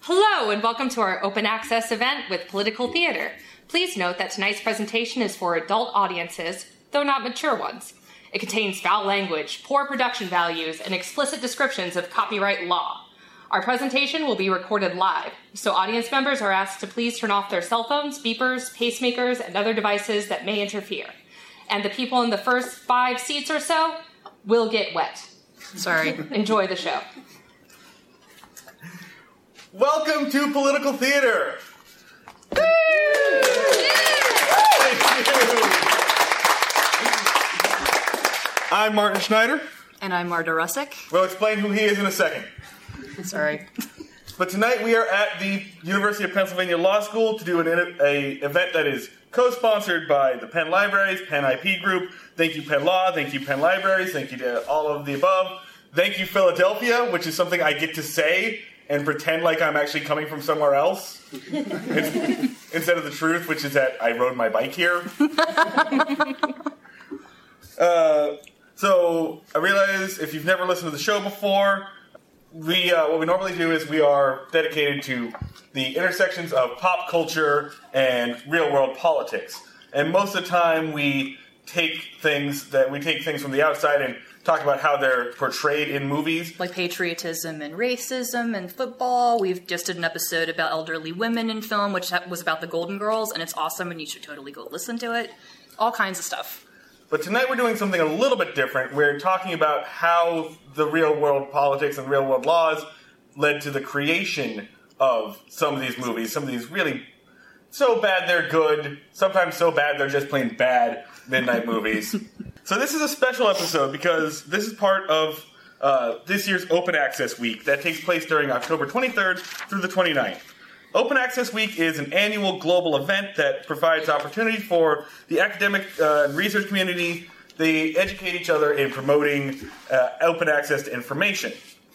Hello, and welcome to our open access event with Political Theater. Please note that tonight's presentation is for adult audiences, though not mature ones. It contains foul language, poor production values, and explicit descriptions of copyright law. Our presentation will be recorded live, so audience members are asked to please turn off their cell phones, beepers, pacemakers, and other devices that may interfere. And the people in the first 5 seats or so will get wet. Sorry. Enjoy the show. Welcome to Political Theater! I'm Martin Schneider. And I'm Marta Rusick. We'll explain who he is in a second. Sorry. But tonight we are at the University of Pennsylvania Law School to do an event that is co-sponsored by the Penn Libraries, Penn IP Group. Thank you, Penn Law. Thank you, Penn Libraries. Thank you to all of the above. Thank you, Philadelphia, which is something I get to say and pretend like I'm actually coming from somewhere else. Instead of the truth, which is that I rode my bike here. So I realize if you've never listened to the show before, what we normally do is we are dedicated to the intersections of pop culture and real-world politics. And most of the time we take things from the outside and talk about how they're portrayed in movies. Like patriotism and racism and football. We've just did an episode about elderly women in film, which was about the Golden Girls, and it's awesome, and you should totally go listen to it. All kinds of stuff. But tonight we're doing something a little bit different. We're talking about how the real-world politics and real-world laws led to the creation of some of these movies. Some of these really so bad they're good, sometimes so bad they're just plain bad midnight movies. So this is a special episode because this is part of this year's Open Access Week that takes place during October 23rd through the 29th. Open Access Week is an annual global event that provides opportunity for the academic and research community. They educate each other in promoting open access to information.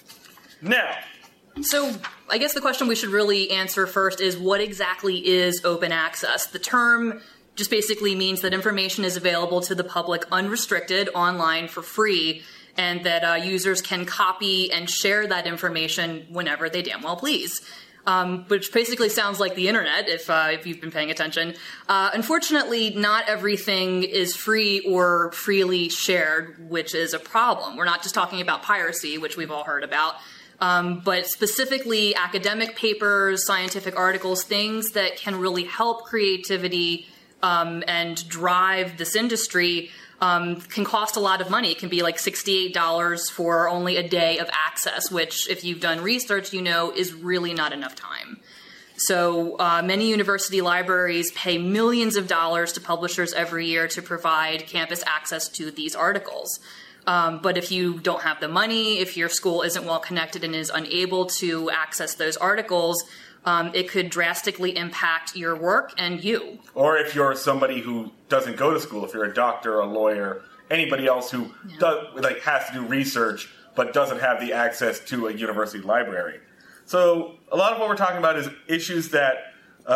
Now, so I guess the question we should really answer first is, what exactly is open access? The term just basically means that information is available to the public unrestricted online for free, and that users can copy and share that information whenever they damn well please. Which basically sounds like the internet, if you've been paying attention. Unfortunately, not everything is free or freely shared, which is a problem. We're not just talking about piracy, which we've all heard about, but specifically academic papers, scientific articles, things that can really help creativity and drive this industry can cost a lot of money. It can be like $68 for only a day of access, which, if you've done research, you know is really not enough time. So many university libraries pay millions of dollars to publishers every year to provide campus access to these articles. But if you don't have the money, if your school isn't well connected and is unable to access those articles, it could drastically impact your work and you. Or if you're somebody who doesn't go to school, if you're a doctor, a lawyer, anybody else who has to do research but doesn't have the access to a university library. So a lot of what we're talking about is issues that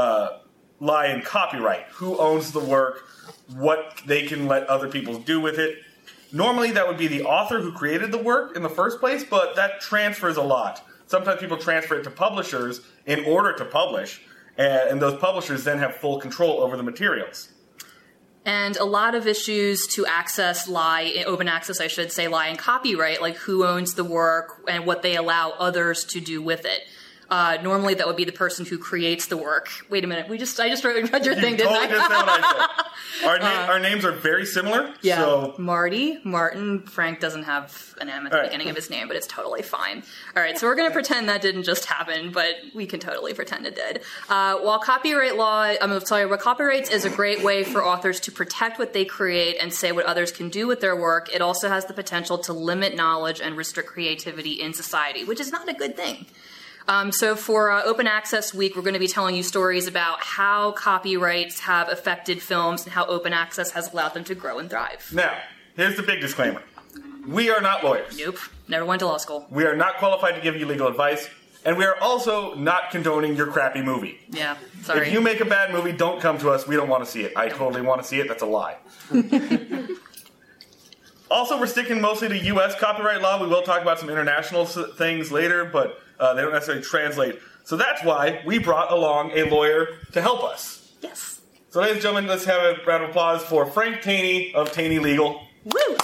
lie in copyright. Who owns the work, what they can let other people do with it. Normally that would be the author who created the work in the first place, but that transfers a lot. Sometimes people transfer it to publishers in order to publish, and those publishers then have full control over the materials. And a lot of issues to access open access, lie in copyright, like who owns the work and what they allow others to do with it. Normally that would be the person who creates the work. Wait a minute, I just read your thing, didn't I? Just said what I said. Our names are very similar. Yeah, so. Martin. Frank doesn't have an M at the beginning of his name, but it's totally fine. All right, so we're going to pretend that didn't just happen, but we can totally pretend it did. While copyrights is a great way for authors to protect what they create and say what others can do with their work, it also has the potential to limit knowledge and restrict creativity in society, which is not a good thing. So for Open Access Week, we're going to be telling you stories about how copyrights have affected films and how open access has allowed them to grow and thrive. Now, here's the big disclaimer. We are not lawyers. Nope. Never went to law school. We are not qualified to give you legal advice, and we are also not condoning your crappy movie. Yeah, sorry. If you make a bad movie, don't come to us. We don't want to see it. I totally want to see it. That's a lie. Also, we're sticking mostly to U.S. copyright law. We will talk about some international things later, but they don't necessarily translate. So that's why we brought along a lawyer to help us. Yes. So, ladies and gentlemen, let's have a round of applause for Frank Taney of Taney Legal. Woo!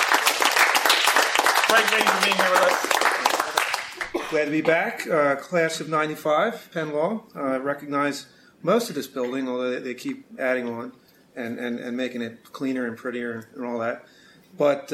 Frank, thank you for being here with us. Glad to be back. Class of 95, Penn Law. I recognize most of this building, although they keep adding on and making it cleaner and prettier and all that. But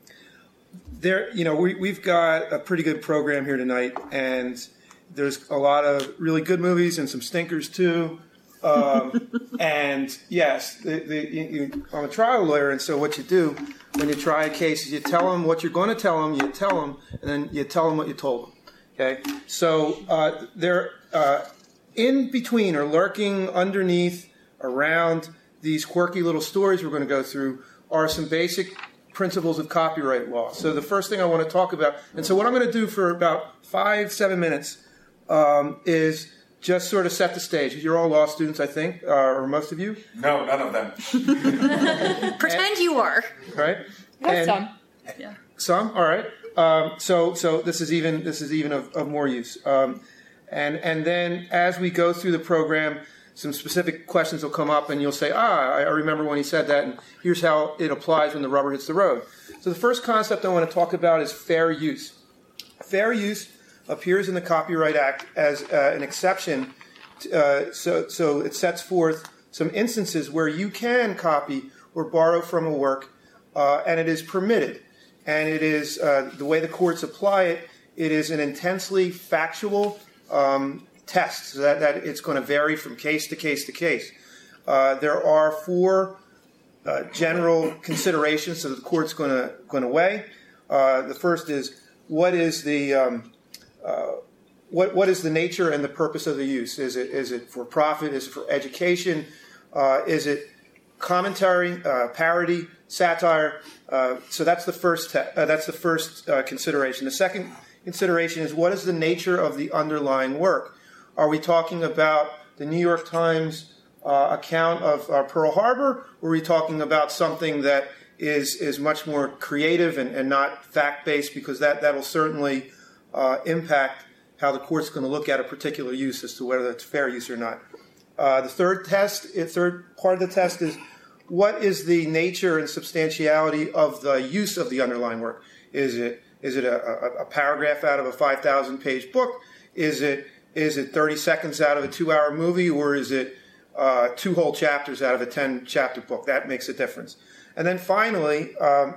we've got a pretty good program here tonight, and there's a lot of really good movies and some stinkers too. And yes, I'm a trial lawyer, and so what you do when you try a case is you tell them what you're going to tell them, and then you tell them what you told them. Okay, so they're in between or lurking underneath, around these quirky little stories we're going to go through are some basic principles of copyright law. So the first thing I want to talk about, and so what I'm going to do for about 5-7 minutes is just sort of set the stage. You're all law students, I think, or most of you? No, none of them. Pretend you are. Right? Some. Yeah. Some? All right. So this is even of more use. And then as we go through the program, some specific questions will come up, and you'll say, I remember when he said that, and here's how it applies when the rubber hits the road. So the first concept I want to talk about is fair use. Fair use appears in the Copyright Act as an exception. So it sets forth some instances where you can copy or borrow from a work, and it is permitted. And it is, the way the courts apply it, it is an intensely factual test, so that it's going to vary from case to case to case. There are 4 general considerations that the court's going to weigh. The first is what is the nature and the purpose of the use? Is it for profit? Is it for education? Is it commentary, parody, satire? So that's the first consideration. The second consideration is what is the nature of the underlying work? Are we talking about the New York Times account of Pearl Harbor, or are we talking about something that is much more creative and not fact-based, because that'll certainly impact how the court's going to look at a particular use as to whether it's fair use or not. The third part of the test is what is the nature and substantiality of the use of the underlying work? Is it a paragraph out of a 5,000-page book? Is it 30 seconds out of a 2-hour movie, or is it 2 whole chapters out of a 10-chapter book? That makes a difference. And then finally,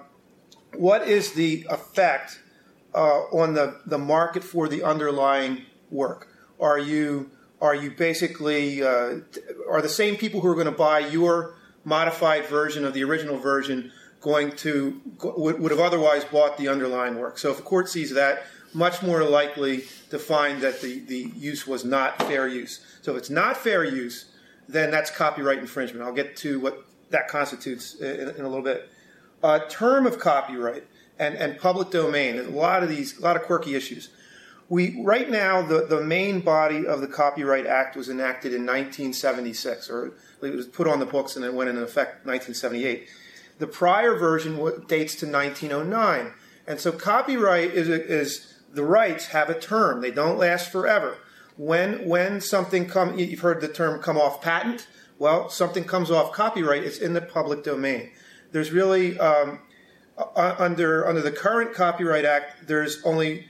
what is the effect on the market for the underlying work? Are you basically are the same people who are going to buy your modified version of the original version would have otherwise bought the underlying work? So if a court sees that, much more likely to find that the use was not fair use. So if it's not fair use, then that's copyright infringement. I'll get to what that constitutes in a little bit. Term of copyright and public domain. There's a lot of quirky issues. Right now, the main body of the Copyright Act was enacted in 1976, or it was put on the books and it went into effect in 1978. The prior version dates to 1909. And so copyright is the rights have a term. They don't last forever. When something you've heard the term come off patent. Well, something comes off copyright, it's in the public domain. There's really, under the current Copyright Act, there's only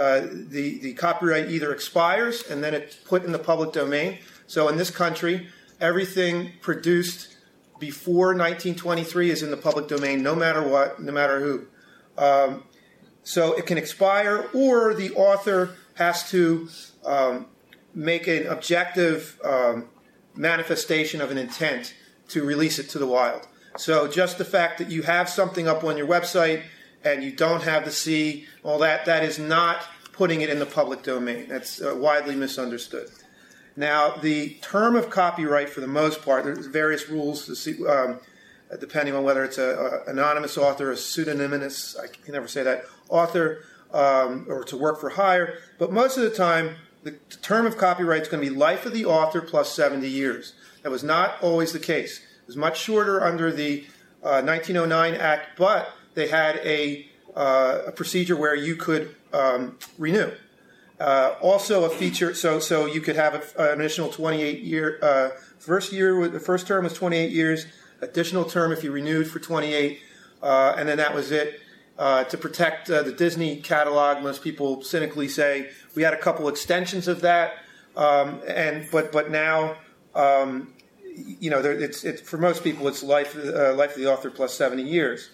the copyright either expires and then it's put in the public domain. So in this country, everything produced before 1923 is in the public domain, no matter what, no matter who. So it can expire, or the author has to make an objective manifestation of an intent to release it to the wild. So just the fact that you have something up on your website and you don't have the C, all that is not putting it in the public domain. That's widely misunderstood. Now, the term of copyright, for the most part, there's various rules to see, depending on whether it's an anonymous author, a pseudonymous, I can never say that, author, or to work for hire. But most of the time, the term of copyright is going to be life of the author plus 70 years. That was not always the case. It was much shorter under the 1909 Act, but they had a procedure where you could renew. Also a feature, so you could have an additional 28-year, the first term was 28 years, additional term if you renewed for 28, and then that was it. To protect the Disney catalog, most people cynically say we had a couple extensions of that, but now, it's for most people it's life of the author plus 70 years.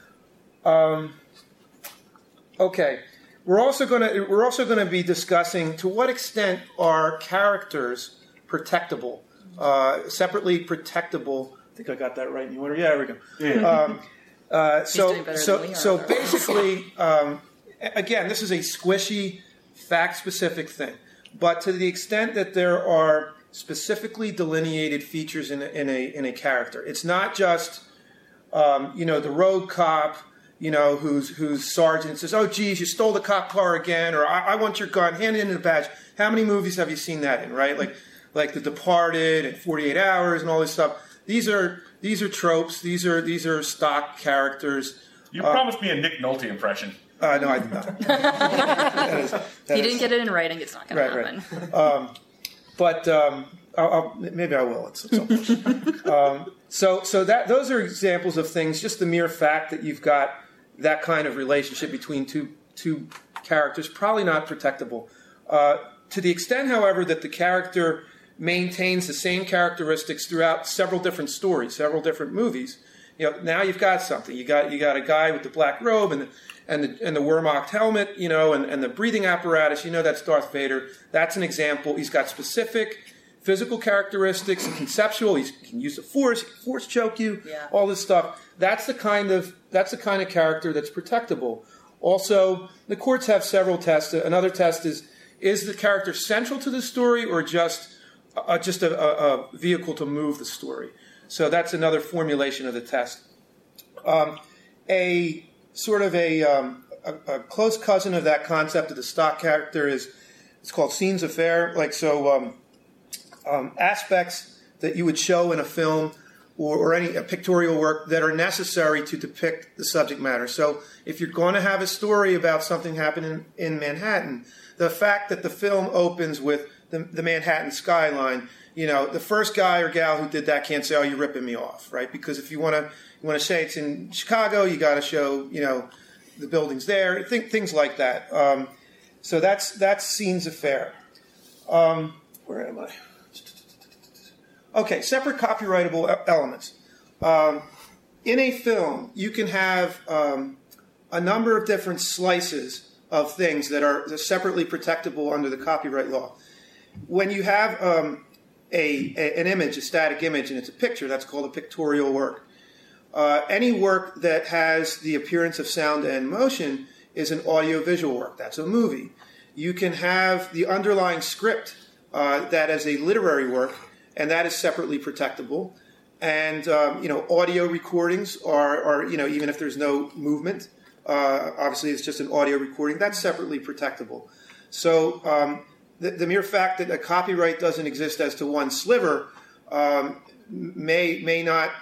Okay. We're also going to be discussing to what extent are characters protectable, separately protectable. I think I got that right in the order. Yeah, there we go. Yeah. So basically, again, this is a squishy, fact-specific thing. But to the extent that there are specifically delineated features in a character, it's not just the road cop. Whose sergeant says, "Oh, geez, you stole the cop car again," or "I want your gun, hand in the badge." How many movies have you seen that in, right? Like The Departed and 48 Hours and all this stuff. These are tropes. These are stock characters. You promised me a Nick Nolte impression. No, I did not. If you didn't get it in writing, it's not going to happen. Right. But maybe I will at some point. So those are examples of things. Just the mere fact that you've got that kind of relationship between two characters, probably not protectable. To the extent, however, that the character maintains the same characteristics throughout several different stories, several different movies, now you've got something. You got a guy with the black robe and the Wehrmacht helmet, and the breathing apparatus. That's Darth Vader. That's an example. He's got specific physical characteristics, conceptual. He can use the force choke you, all this stuff. That's the kind of character that's protectable. Also, the courts have several tests. Another test is the character central to the story or just a vehicle to move the story? So that's another formulation of the test. A close cousin of that concept of the stock character it's called scenes of fare. Aspects that you would show in a film or any pictorial work that are necessary to depict the subject matter. So if you're going to have a story about something happening in Manhattan, the fact that the film opens with the Manhattan skyline, the first guy or gal who did that can't say, "Oh, you're ripping me off," right? Because if you want to say it's in Chicago, you got to show, the buildings there, things like that. So that's scenes of fare. Where am I? Okay, separate copyrightable elements. In a film, you can have a number of different slices of things that are separately protectable under the copyright law. When you have an image, a static image, and it's a picture, that's called a pictorial work. Any work that has the appearance of sound and motion is an audiovisual work. That's a movie. You can have the underlying script that is a literary work, and that is separately protectable. And audio recordings are even if there's no movement, obviously it's just an audio recording. That's separately protectable. So the mere fact that a copyright doesn't exist as to one sliver may not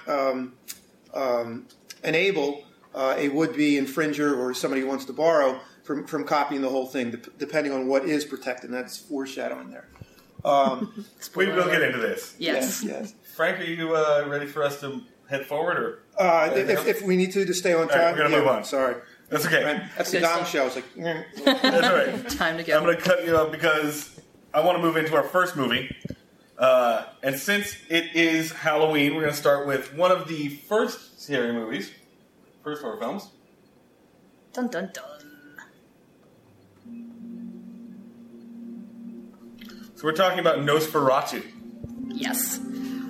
enable a would-be infringer or somebody who wants to borrow from copying the whole thing, depending on what is protected. And that's foreshadowing there. We will get into this. Yes. Frank, are you ready for us to head forward, or if we need to stay on time? All right, we're gonna move on. Sorry, that's okay. That's the Dom show. It's like that's all right. Time to go. I'm going to cut you off because I want to move into our first movie, and since it is Halloween, we're going to start with one of the first scary movies, first horror films. Dun dun dun. So we're talking about Nosferatu. Yes.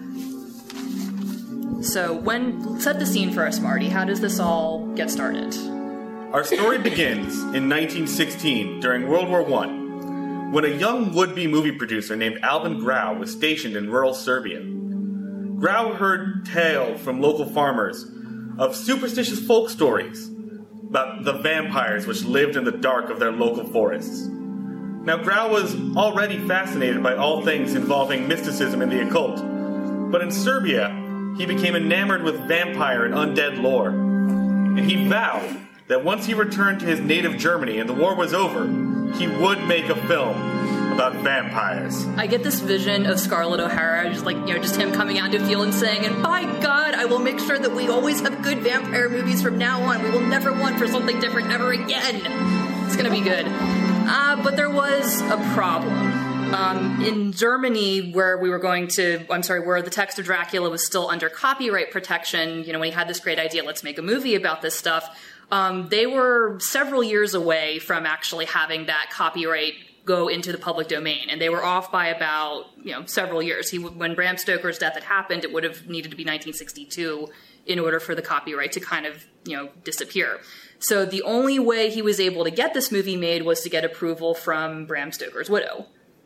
So, set the scene for us, Marty. How does this all get started? Our story begins in 1916 during World War I, when a young would-be movie producer named Alvin Grau was stationed in rural Serbia. Grau heard tales from local farmers of superstitious folk stories about the vampires which lived in the dark of their local forests. Now, Grau was already fascinated by all things involving mysticism and the occult, but in Serbia, he became enamored with vampire and undead lore. and he vowed that once he returned to his native Germany and the war was over, he would make a film about vampires. I get this vision of Scarlett O'Hara, just him coming out into the field and saying, and by God, I will make sure that we always have good vampire movies from now on. We will never want for something different ever again. It's gonna be good. But there was a problem. In Germany, where the text of Dracula was still under copyright protection, when he had this great idea, let's make a movie about this stuff, they were several years away from actually having that copyright go into the public domain, and they were off by about, several years. When Bram Stoker's death had happened, it would have needed to be 1962 in order for the copyright to kind of, disappear. So the only way he was able to get this movie made was to get approval from Bram Stoker's widow.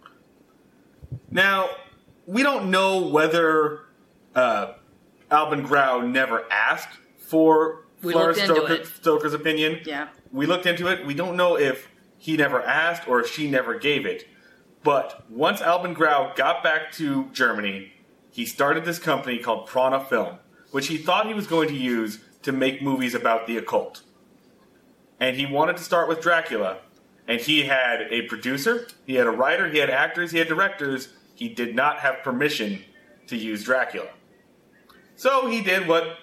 Now, we don't know whether Alban Grau never asked for Florence Stoker's opinion. Yeah. We looked into it. We don't know if he never asked or if she never gave it. But once Alban Grau got back to Germany, he started this company called Prana Film, which he thought he was going to use to make movies about the occult. And he wanted to start with Dracula. And he had a producer, he had a writer, he had actors, he had directors. He did not have permission to use Dracula. So he did what,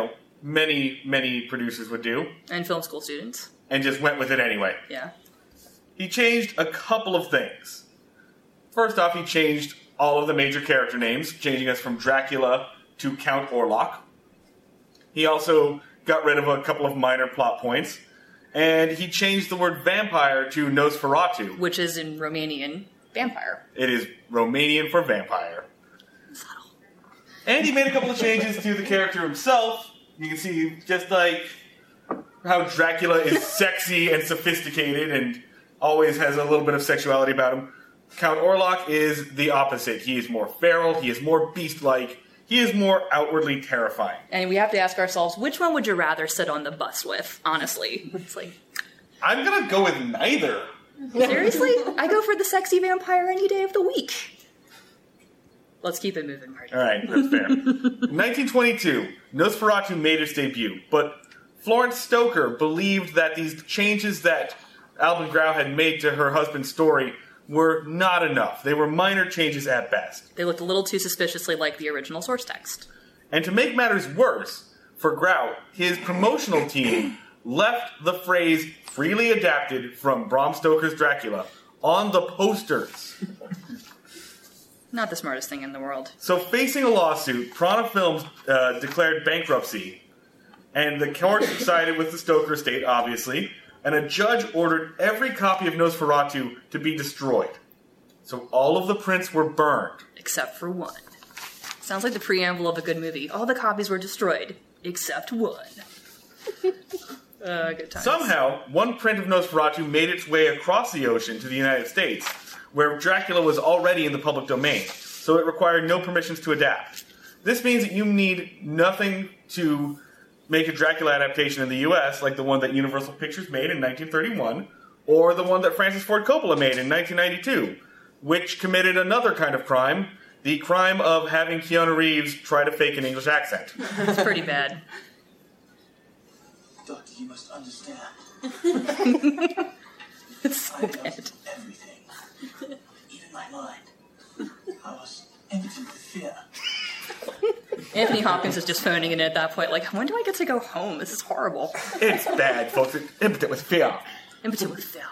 many producers would do. And film school students. And just went with it anyway. Yeah. He changed a couple of things. First off, he changed all of the major character names, changing us from Dracula to Count Orlok. He also got rid of a couple of minor plot points. And he changed the word vampire to Nosferatu. Which is in Romanian vampire. It is Romanian for vampire. Subtle. And he made a couple of changes to the character himself. You can see just like how Dracula is sexy and sophisticated and always has a little bit of sexuality about him. Count Orlok is the opposite. He is more feral, he is more beast-like, he is more outwardly terrifying. And we have to ask ourselves, which one would you rather sit on the bus with, honestly? It's like, I'm gonna go with neither. Seriously? I go for the sexy vampire any day of the week. Let's keep it moving, Marty. Alright, that's fair. 1922, Nosferatu made its debut, but Florence Stoker believed that these changes that Alban Grau had made to her husband's story were not enough. They were minor changes at best. They looked a little too suspiciously like the original source text. And to make matters worse, for Grau, his promotional team left the phrase freely adapted from Bram Stoker's Dracula on the posters. Not the smartest thing in the world. So facing a lawsuit, Prana Films declared bankruptcy, and the court sided with the Stoker estate, obviously, and a judge ordered every copy of Nosferatu to be destroyed. So all of the prints were burned. Except for one. Sounds like the preamble of a good movie. All the copies were destroyed, except one. Good times. Somehow, one print of Nosferatu made its way across the ocean to the United States, where Dracula was already in the public domain, so it required no permissions to adapt. This means that you need nothing to make a Dracula adaptation in the US, like the one that Universal Pictures made in 1931, or the one that Francis Ford Coppola made in 1992, which committed another kind of crime, the crime of having Keanu Reeves try to fake an English accent. It's pretty bad. Doctor, you must understand. It's so I bad. lost everything. Even my mind. I was impotent with fear. Anthony Hopkins is just phoning it in at that point, like, when do I get to go home? This is horrible. It's bad, folks. It's impotent with fear. Impotent with fear.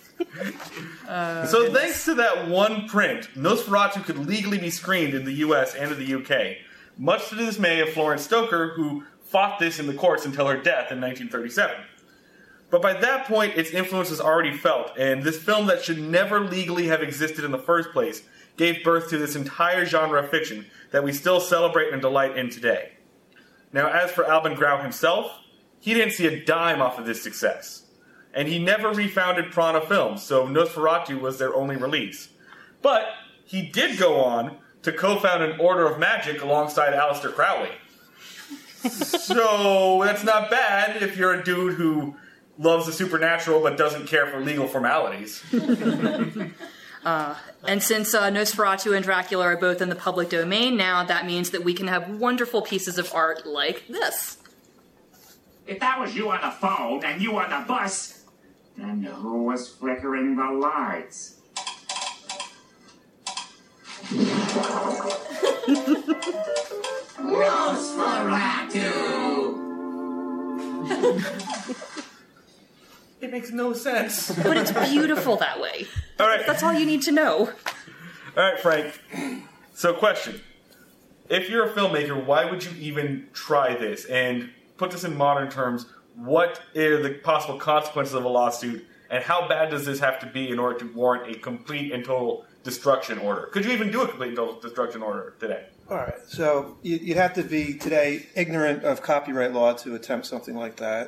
So thanks to that one print, Nosferatu could legally be screened in the US and in the UK, much to the dismay of Florence Stoker, who fought this in the courts until her death in 1937. But by that point, its influence was already felt, and this film that should never legally have existed in the first place gave birth to this entire genre of fiction that we still celebrate and delight in today. Now, as for Alban Grau himself, he didn't see a dime off of this success. And he never refounded Prana Films, so Nosferatu was their only release. But he did go on to co-found an Order of Magic alongside Aleister Crowley. So that's not bad if you're a dude who loves the supernatural but doesn't care for legal formalities. And since Nosferatu and Dracula are both in the public domain now, that means that we can have wonderful pieces of art like this. If that was you on the phone and you on the bus, then who was flickering the lights? Nosferatu! It makes no sense. But it's beautiful that way. All right. That's all you need to know. All right, Frank. So, question. If you're a filmmaker, why would you even try this? And put this in modern terms, what are the possible consequences of a lawsuit, and how bad does this have to be in order to warrant a complete and total destruction order? Could you even do a complete and total destruction order today? All right, so you'd have to be today ignorant of copyright law to attempt something like that.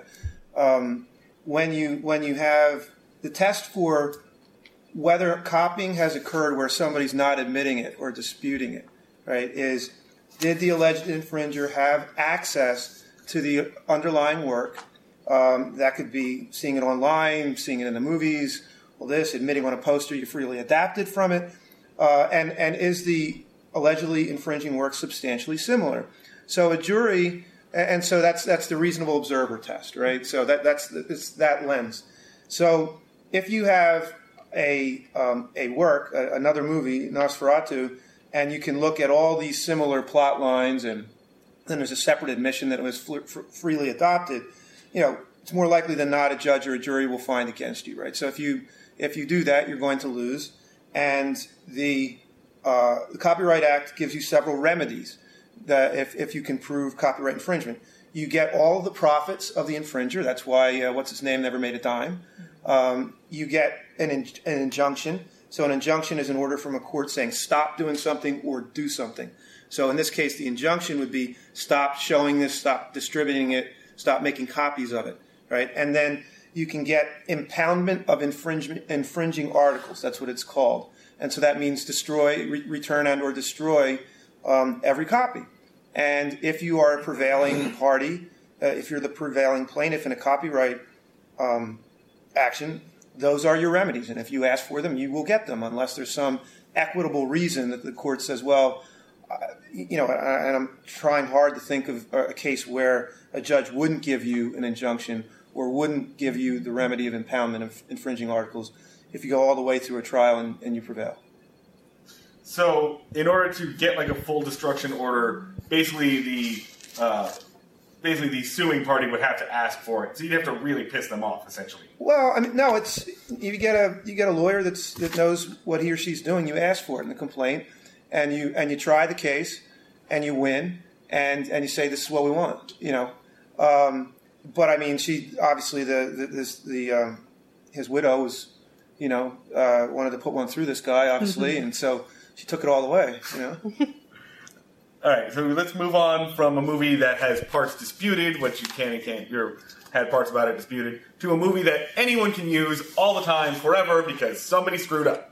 When you have the test for whether copying has occurred where somebody's not admitting it or disputing it, right, is did the alleged infringer have access to the underlying work? That could be seeing it online, seeing it in the movies, all this, admitting on a poster you freely adapted from it, and is the allegedly infringing work substantially similar? So a jury, and so that's the reasonable observer test, right? So it's that lens. So if you have a work, another movie, Nosferatu, and you can look at all these similar plot lines, and then there's a separate admission that it was freely adopted, it's more likely than not a judge or a jury will find against you, right? So if you do that, you're going to lose. And the Copyright Act gives you several remedies that if you can prove copyright infringement. You get all the profits of the infringer. That's why what's his name never made a dime. You get an injunction. So an injunction is an order from a court saying stop doing something or do something. So in this case, the injunction would be stop showing this, stop distributing it, stop making copies of it, right? And then you can get impoundment of infringing articles. That's what it's called. And so that means destroy, return and or destroy every copy. And if you are a prevailing party, if you're the prevailing plaintiff in a copyright action, those are your remedies. And if you ask for them, you will get them unless there's some equitable reason that the court says, well, and I'm trying hard to think of a case where a judge wouldn't give you an injunction or wouldn't give you the remedy of impoundment of infringing articles if you go all the way through a trial and you prevail. So, in order to get like a full destruction order, basically the suing party would have to ask for it. So you'd have to really piss them off, essentially. Well, I mean, no, it's you get a lawyer that knows what he or she's doing. You ask for it in the complaint, and you try the case, and you win, and you say this is what we want, But I mean, she obviously his widow was, wanted to put one through this guy, obviously, and so she took it all the way, All right, so let's move on from a movie that has parts disputed, which you can and can't, had parts about it disputed, to a movie that anyone can use all the time, forever, because somebody screwed up.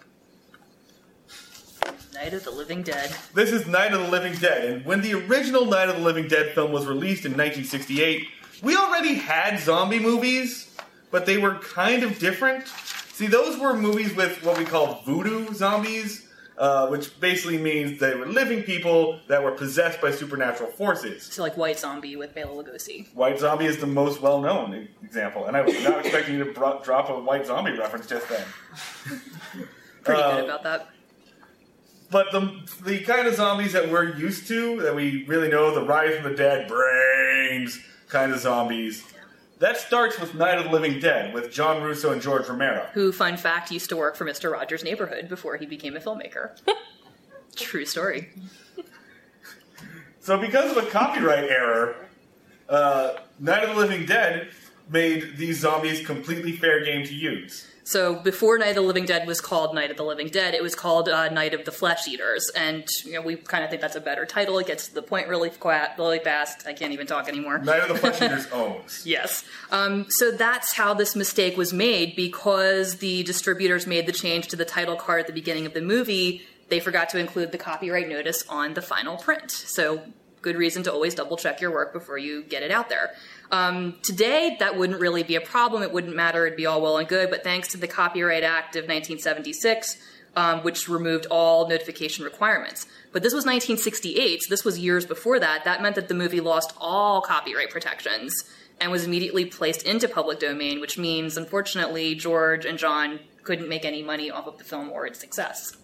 Night of the Living Dead. This is Night of the Living Dead, and when the original Night of the Living Dead film was released in 1968, we already had zombie movies, but they were kind of different. See, those were movies with what we call voodoo zombies, which basically means they were living people that were possessed by supernatural forces. So like White Zombie with Bela Lugosi. White Zombie is the most well-known example, and I was not expecting you to drop a White Zombie reference just then. Pretty good about that. But the kind of zombies that we're used to, that we really know, the Rise from the Dead, brains kind of zombies, that starts with Night of the Living Dead, with John Russo and George Romero. Who, fun fact, used to work for Mr. Rogers' Neighborhood before he became a filmmaker. True story. So because of a copyright error, Night of the Living Dead made these zombies completely fair game to use. So before Night of the Living Dead was called Night of the Living Dead, it was called Night of the Flesh Eaters. And we kind of think that's a better title. It gets to the point really fast. I can't even talk anymore. Night of the Flesh Eaters owns. Yes. So that's how this mistake was made, because the distributors made the change to the title card at the beginning of the movie. They forgot to include the copyright notice on the final print. So good reason to always double check your work before you get it out there. Today, that wouldn't really be a problem. It wouldn't matter. It'd be all well and good. But thanks to the Copyright Act of 1976, which removed all notification requirements. But this was 1968, so this was years before that. That meant that the movie lost all copyright protections. and was immediately placed into public domain, which means, unfortunately, George and John couldn't make any money off of the film or its success.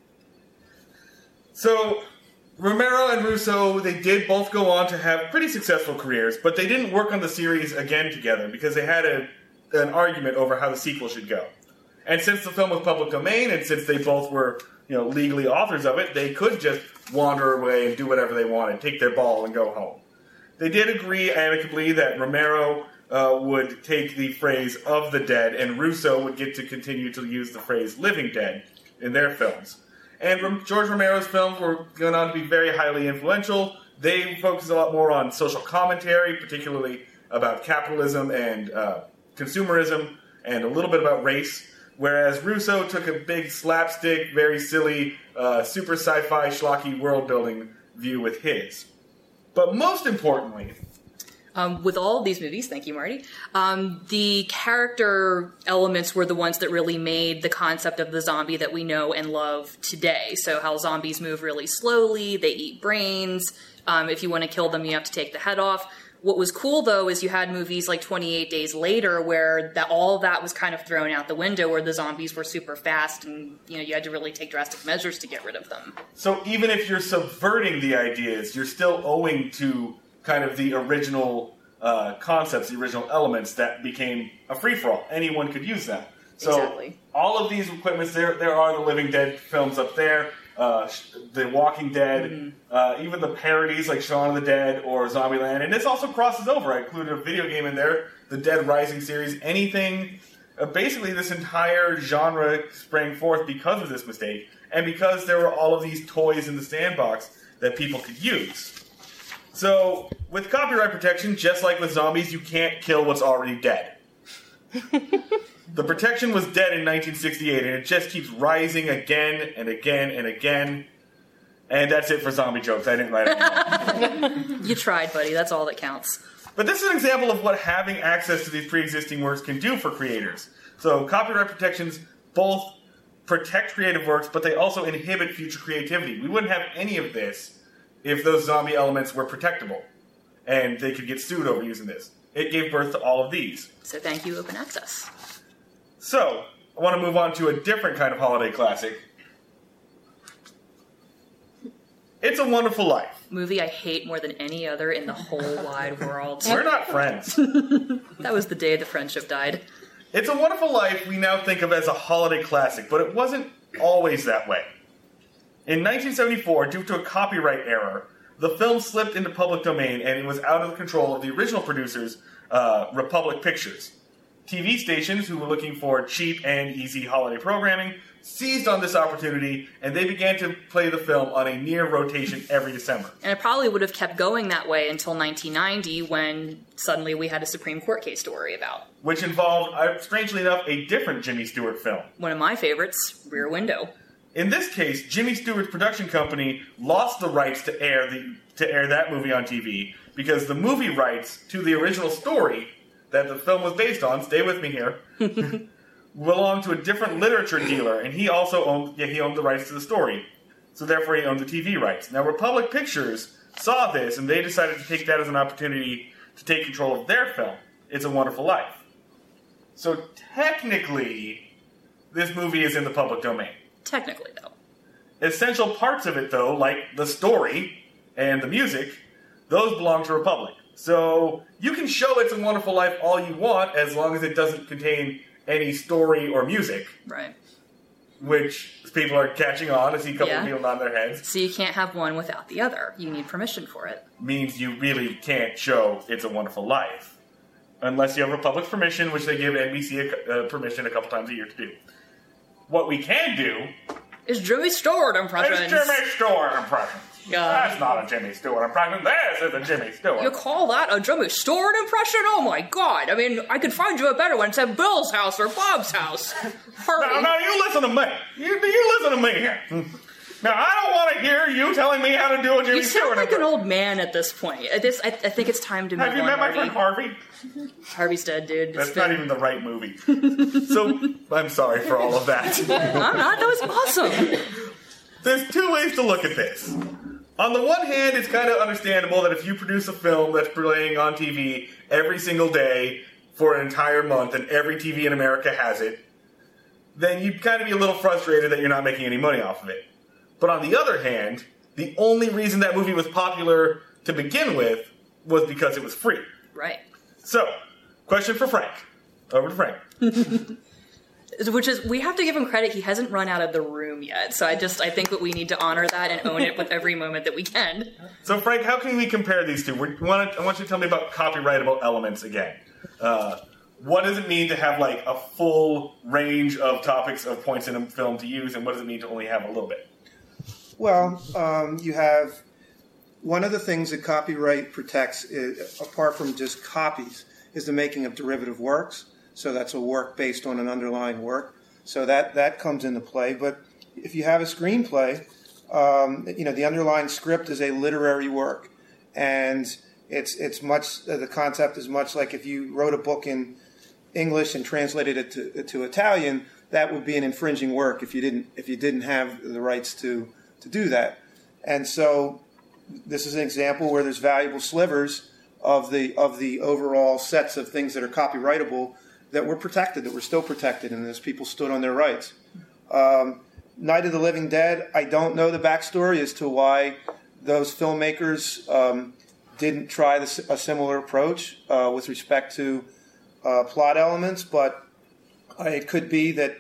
So, Romero and Russo, they did both go on to have pretty successful careers, but they didn't work on the series again together because they had an argument over how the sequel should go. And since the film was public domain, and since they both were, legally authors of it, they could just wander away and do whatever they wanted, take their ball and go home. They did agree amicably that Romero would take the phrase "of the dead," and Russo would get to continue to use the phrase "living dead" in their films. And George Romero's films were going on to be very highly influential. They focused a lot more on social commentary, particularly about capitalism and consumerism, and a little bit about race. Whereas Russo took a big slapstick, very silly, super sci-fi, schlocky world-building view with his. But most importantly, with all of these movies, thank you, Marty, the character elements were the ones that really made the concept of the zombie that we know and love today. So how zombies move really slowly, they eat brains. If you want to kill them, you have to take the head off. What was cool, though, is you had movies like 28 Days Later where all that was kind of thrown out the window, where the zombies were super fast and you had to really take drastic measures to get rid of them. So even if you're subverting the ideas, you're still owing to kind of the original concepts, the original elements that became a free-for-all. Anyone could use them. So exactly. All of these equipments, there are the Living Dead films up there, The Walking Dead, even the parodies like Shaun of the Dead or Zombieland. And this also crosses over. I included a video game in there, the Dead Rising series. Anything, basically this entire genre sprang forth because of this mistake, and because there were all of these toys in the sandbox that people could use. So, with copyright protection, just like with zombies, you can't kill what's already dead. The protection was dead in 1968, and it just keeps rising again and again and again. And that's it for zombie jokes. I didn't write it. You tried, buddy. That's all that counts. But this is an example of what having access to these pre-existing works can do for creators. So copyright protections both protect creative works, but they also inhibit future creativity. We wouldn't have any of this if those zombie elements were protectable, and they could get sued over using this. It gave birth to all of these. So thank you, Open Access. So, I want to move on to a different kind of holiday classic. It's a Wonderful Life. Movie I hate more than any other in the whole wide world. We're not friends. That was the day the friendship died. It's a Wonderful Life we now think of as a holiday classic, but it wasn't always that way. In 1974, due to a copyright error, the film slipped into public domain and it was out of the control of the original producers, Republic Pictures. TV stations who were looking for cheap and easy holiday programming seized on this opportunity, and they began to play the film on a near rotation every December. And it probably would have kept going that way until 1990, when suddenly we had a Supreme Court case to worry about. Which involved, strangely enough, a different Jimmy Stewart film. One of my favorites, Rear Window. In this case, Jimmy Stewart's production company lost the rights to air that movie on TV because the movie rights to the original story that the film was based on, stay with me here, belonged to a different literature dealer, and he also owned the rights to the story. So therefore he owned the TV rights. Now Republic Pictures saw this, and they decided to take that as an opportunity to take control of their film, It's a Wonderful Life. So technically, this movie is in the public domain. Technically, though. Essential parts of it, though, like the story and the music, those belong to Republic. So you can show It's a Wonderful Life all you want as long as it doesn't contain any story or music. Right. Which people are catching on. I see a couple of people nod their heads. So you can't have one without the other. You need permission for it. Means you really can't show It's a Wonderful Life. Unless you have Republic's permission, which they give NBC permission a couple times a year to do. What we can do is Jimmy Stewart impressions. It's Jimmy Stewart impressions. That's not a Jimmy Stewart impression. This is a Jimmy Stewart. You call that a Jimmy Stewart impression? Oh my god. I mean, I could find you a better one. It's at Bill's house or Bob's house. Now, you listen to me. You listen to me here. Now, I don't want to hear you telling me how to do a Jimmy Stewart impression. You sound like an old man at this point. I think it's time to move on. Have you met my friend Harvey? Harvey's dead, dude. That's not even the right movie. So, I'm sorry for all of that. I'm not. That was awesome. There's two ways to look at this. On the one hand, it's kind of understandable that if you produce a film that's playing on TV every single day for an entire month and every TV in America has it, then you'd kind of be a little frustrated that you're not making any money off of it. But on the other hand, the only reason that movie was popular to begin with was because it was free. Right. So, question for Frank. Over to Frank. Which is, we have to give him credit, he hasn't run out of the room yet. So I think that we need to honor that and own it with every moment that we can. So, Frank, how can we compare these two? I want you to tell me about copyrightable elements again. What does it mean to have like a full range of topics of points in a film to use, and what does it mean to only have a little bit? Well, you have one of the things that copyright protects, apart from just copies, is the making of derivative works. So that's a work based on an underlying work. So that comes into play. But if you have a screenplay, the underlying script is a literary work, and it's much. The concept is much like if you wrote a book in English and translated it to Italian, that would be an infringing work if you didn't have the rights to do that. And so this is an example where there's valuable slivers of the overall sets of things that are copyrightable that were protected, that were still protected, and as people stood on their rights. Night of the Living Dead, I don't know the backstory as to why those filmmakers didn't try a similar approach with respect to plot elements, but it could be that,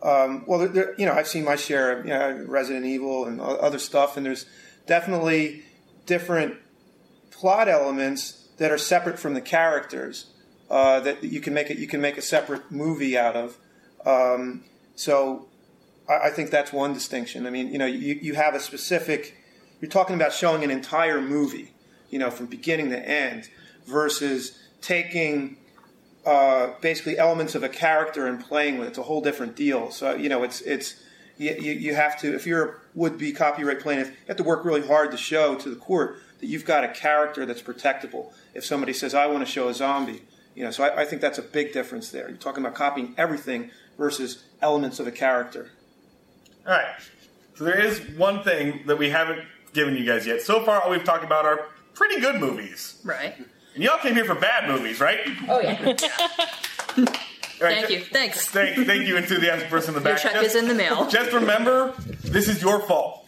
I've seen my share of Resident Evil and other stuff, and there's definitely different plot elements that are separate from the characters that you can make a separate movie out of. So I think that's one distinction. I mean, you have a specific. You're talking about showing an entire movie, from beginning to end, versus taking basically elements of a character and playing with it. It's a whole different deal. So you have to, if you're a would-be copyright plaintiff, you have to work really hard to show to the court that you've got a character that's protectable. If somebody says, I want to show a zombie, so I think that's a big difference there. You're talking about copying everything versus elements of a character. All right. So there is one thing that we haven't given you guys yet. So far, all we've talked about are pretty good movies. Right. And y'all came here for bad movies, right? Oh, yeah. Right, Thank you. Thanks. Thank you, enthusiastic person in the Your back. check is in the mail. Just remember, this is your fault.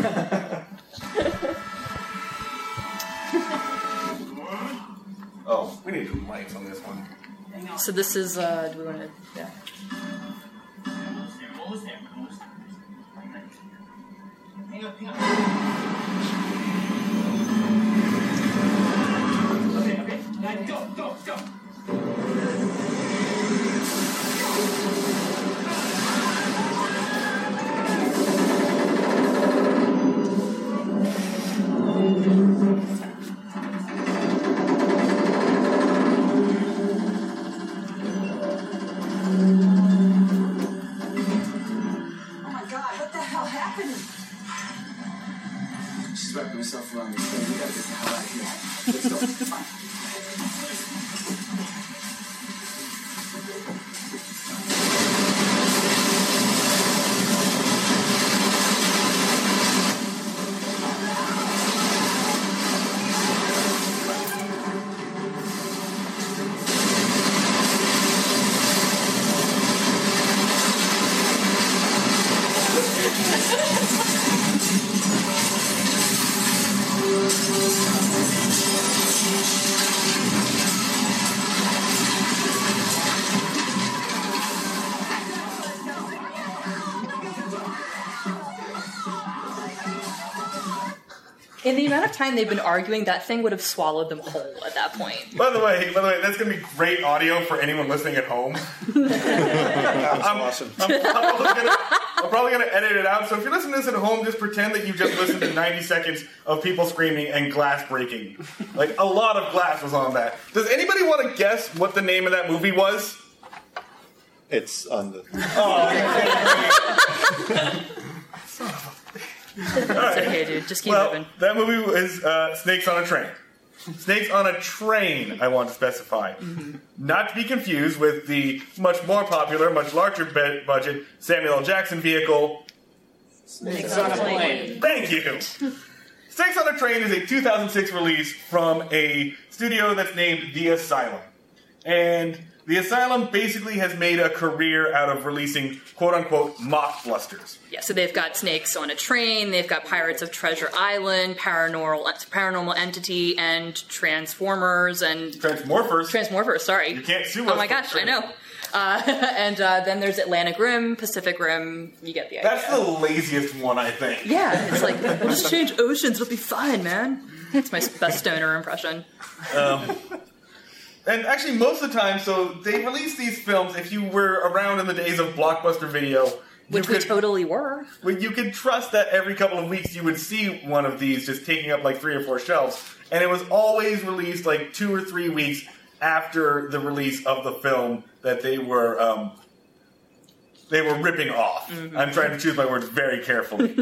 Oh, we need some lights on this one. So this is, do we want to, yeah. Almost there. Hang on. Okay. Now go. Wrapping himself around this thing. We gotta get the hell out of here. Let's go. In the amount of time they've been arguing, that thing would have swallowed them whole at that point. By the way, that's going to be great audio for anyone listening at home. That's awesome. I'm probably going to edit it out. So if you're listening to this at home, just pretend that you just listened to 90 seconds of people screaming and glass breaking. Like, a lot of glass was on that. Does anybody want to guess what the name of that movie was? It's on the... It's okay, dude. Just keep moving. That movie is Snakes on a Train. Snakes on a Train, I want to specify. Mm-hmm. Not to be confused with the much more popular, much larger budget Samuel L. Jackson vehicle. Snakes on a Plane. Thank you. Snakes on a Train is a 2006 release from a studio that's named The Asylum. And The Asylum basically has made a career out of releasing quote-unquote mockbusters. Yeah, so they've got Snakes on a Train, they've got Pirates of Treasure Island, Paranormal Entity, and Transformers, and... Transmorphers, sorry. You can't sue us. Oh my gosh, I know. And then there's Atlantic Rim, Pacific Rim, you get the idea. That's the laziest one, I think. Yeah, it's like, we'll just change oceans, it'll be fine, man. It's my best stoner impression. And actually, most of the time, so they release these films, if you were around in the days of Blockbuster Video... Which we totally were. You could trust that every couple of weeks you would see one of these just taking up like 3 or 4 shelves. And it was always released like 2 or 3 weeks after the release of the film that they were ripping off. Mm-hmm. I'm trying to choose my words very carefully.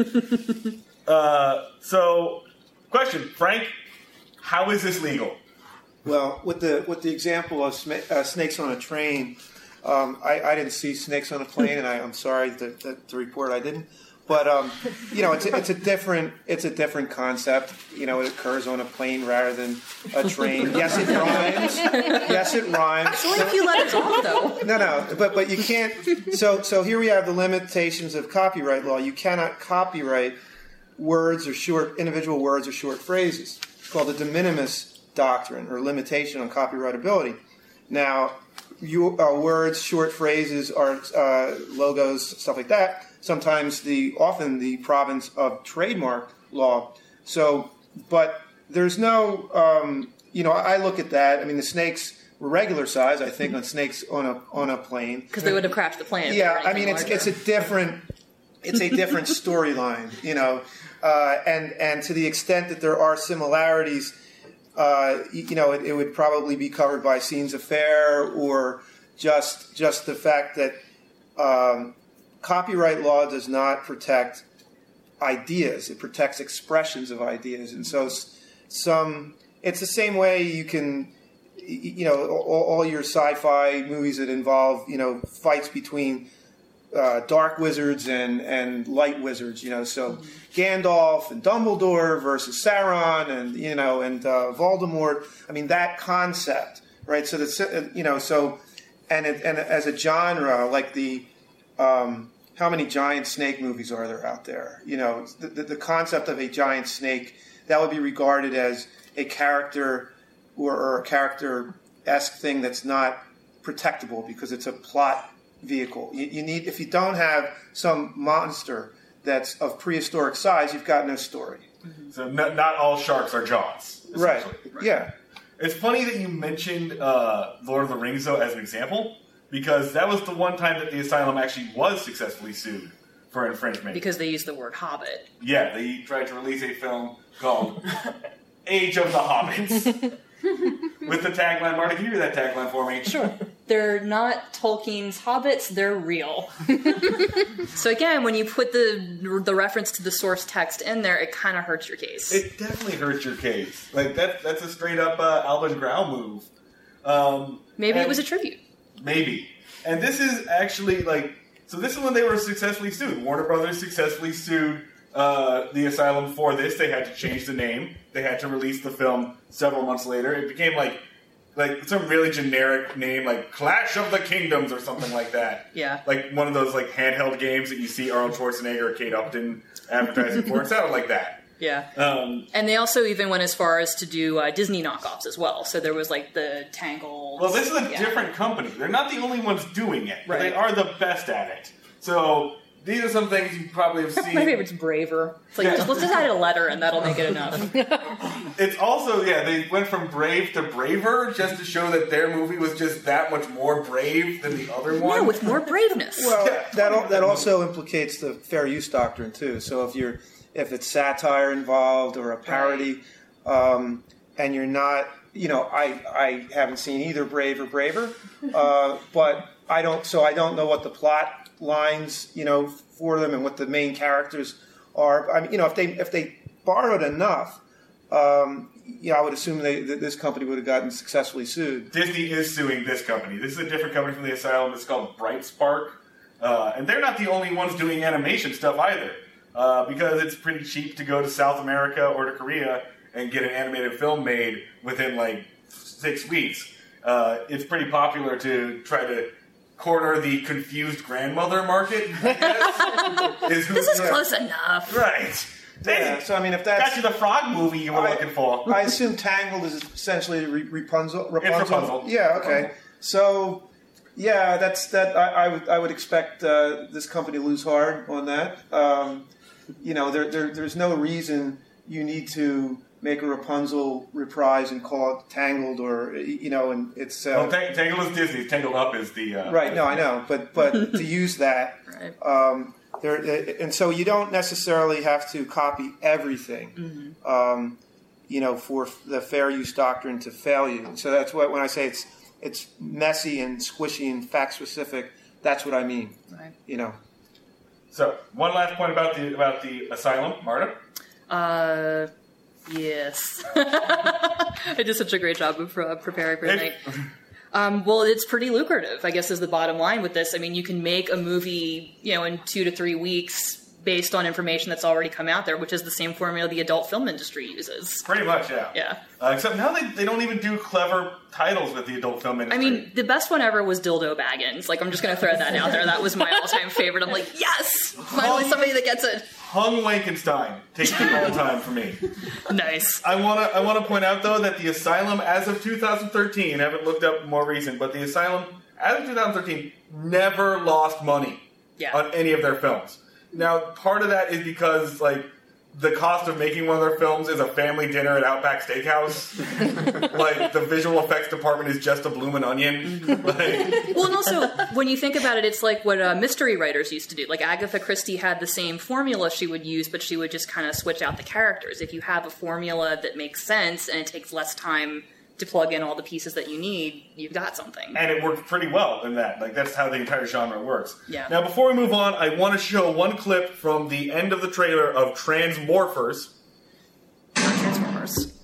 So, question, Frank, how is this legal? Well, with the example of Snakes on a Train, I didn't see Snakes on a Plane, and I'm sorry to report I didn't. But it's a different concept. It occurs on a plane rather than a train. Yes, it rhymes. It's only a few letters off, though. No, but you can't. So here we have the limitations of copyright law. You cannot copyright individual words or short phrases. It's called the de minimis doctrine or limitation on copyrightability. Now, words, short phrases, are logos, stuff like that. Sometimes often the province of trademark law. So, but there's no, I look at that. I mean, the snakes were regular size, I think, on Snakes on a Plane. Because they would have crashed the plane. Yeah, I mean, it's a different storyline, and to the extent that there are similarities, it would probably be covered by Scenes of Fair or just the fact that copyright law does not protect ideas; it protects expressions of ideas, and so it's the same way you can, all your sci-fi movies that involve fights between dark wizards and light wizards, so Gandalf and Dumbledore versus Sauron and Voldemort. I mean, that concept, right? So that's and as a genre, like the how many giant snake movies are there out there? The concept of a giant snake, that would be regarded as a character or a character-esque thing that's not protectable because it's a plot vehicle. You need, if you don't have some monster that's of prehistoric size, you've got no story. So not all sharks are Jaws. Right. Yeah. It's funny that you mentioned Lord of the Rings, though, as an example, because that was the one time that the Asylum actually was successfully sued for infringement. Because they used the word Hobbit. Yeah, they tried to release a film called Age of the Hobbits. With the tagline, Marty, can you read that tagline for me? Sure. They're not Tolkien's hobbits, they're real. So again, when you put the reference to the source text in there, it kind of hurts your case. It definitely hurts your case. Like, that's a straight-up Alvin Grau move. Maybe it was a tribute. Maybe. And this is actually, so this is when they were successfully sued. Warner Brothers successfully sued the Asylum for this. They had to change the name. They had to release the film several months later. It became like some really generic name, like Clash of the Kingdoms or something like that. Yeah. Like one of those handheld games that you see Arnold Schwarzenegger or Kate Upton advertising for. It sounded like that. Yeah. And they also even went as far as to do Disney knockoffs as well. So there was the Tangled. Well, this is a different company. They're not the only ones doing it, but they are the best at it. So these are some things you probably have seen. My favorite's Braver. It's let's just add a letter and that'll make it enough. It's also, they went from brave to braver just to show that their movie was just that much more brave than the other one. Yeah, with more braveness. Well, that also implicates the fair use doctrine too. So if it's satire involved or a parody, and you're not, I haven't seen either Brave or Braver, but I don't know what the plot lines, for them and what the main characters are. I mean, if they borrowed enough, I would assume that this company would have gotten successfully sued. Disney is suing this company. This is a different company from the Asylum. It's called Bright Spark, and they're not the only ones doing animation stuff either. because it's pretty cheap to go to South America or to Korea and get an animated film made within like 6 weeks. It's pretty popular to try to corner the confused grandmother market, I guess. This is close enough. Right. Yeah, so I mean, if that's... Got you the frog movie you were looking for. I assume Tangled is essentially Rapunzel. It's Rapunzel. Yeah, okay. So, yeah, that's that. I would expect this company to lose hard on that. There's no reason you need to make a Rapunzel reprise and call it Tangled, or and it's. Well, Tangled is Disney. Tangled Up is the. Right. No, I know, but to use that. Right. And so you don't necessarily have to copy everything, for the fair use doctrine to fail you. And so that's what when I say it's messy and squishy and fact specific. That's what I mean. Right. So one last point about the asylum, Marta. Yes. I did such a great job of preparing for tonight. Well, it's pretty lucrative, I guess, is the bottom line with this. I mean, you can make a movie, in 2 to 3 weeks based on information that's already come out there, which is the same formula the adult film industry uses. Pretty much, yeah. Yeah. Except now they don't even do clever titles with the adult film industry. I mean, the best one ever was Dildo Baggins. Like, I'm just going to throw that out there. That was my all-time favorite. I'm like, yes! Finally somebody that gets it. Hung Wankenstein takes it all the time for me. Nice. I want to point out, though, that the Asylum, as of 2013, I haven't looked up more recent, but the Asylum, as of 2013, never lost money on any of their films. Now, part of that is because, the cost of making one of their films is a family dinner at Outback Steakhouse. The visual effects department is just a bloomin' onion. Well, and also, when you think about it, it's like what mystery writers used to do. Like, Agatha Christie had the same formula she would use, but she would just kind of switch out the characters. If you have a formula that makes sense and it takes less time to plug in all the pieces that you need, you've got something. And it worked pretty well in that. That's how the entire genre works. Yeah. Now, before we move on, I want to show one clip from the end of the trailer of Transmorphers. Transformers.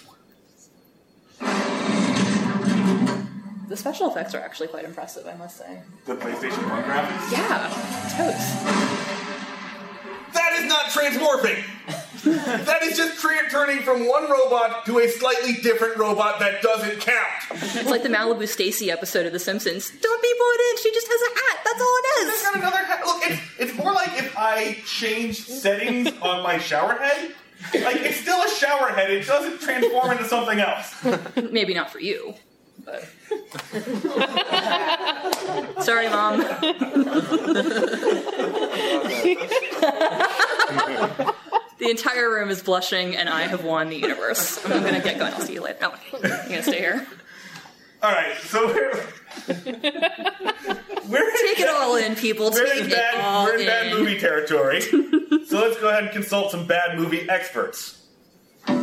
The special effects are actually quite impressive, I must say. The PlayStation 1 graphics? Yeah. Totes. That is not transmorphing! That is just turning from one robot to a slightly different robot that doesn't count. It's like the Malibu Stacy episode of The Simpsons. Don't be bought in, she just has a hat. That's all it is. She's got another hat. Look, it's more like if I changed settings on my shower head. It's still a shower head. It doesn't transform into something else. Maybe not for you. But... Sorry, Mom. The entire room is blushing, and I have won the universe. I'm going to get going. I'll see you later. No, you're going to stay here. All right, so we're take it all in, people. Take it all in. We're in bad movie territory. So let's go ahead and consult some bad movie experts. All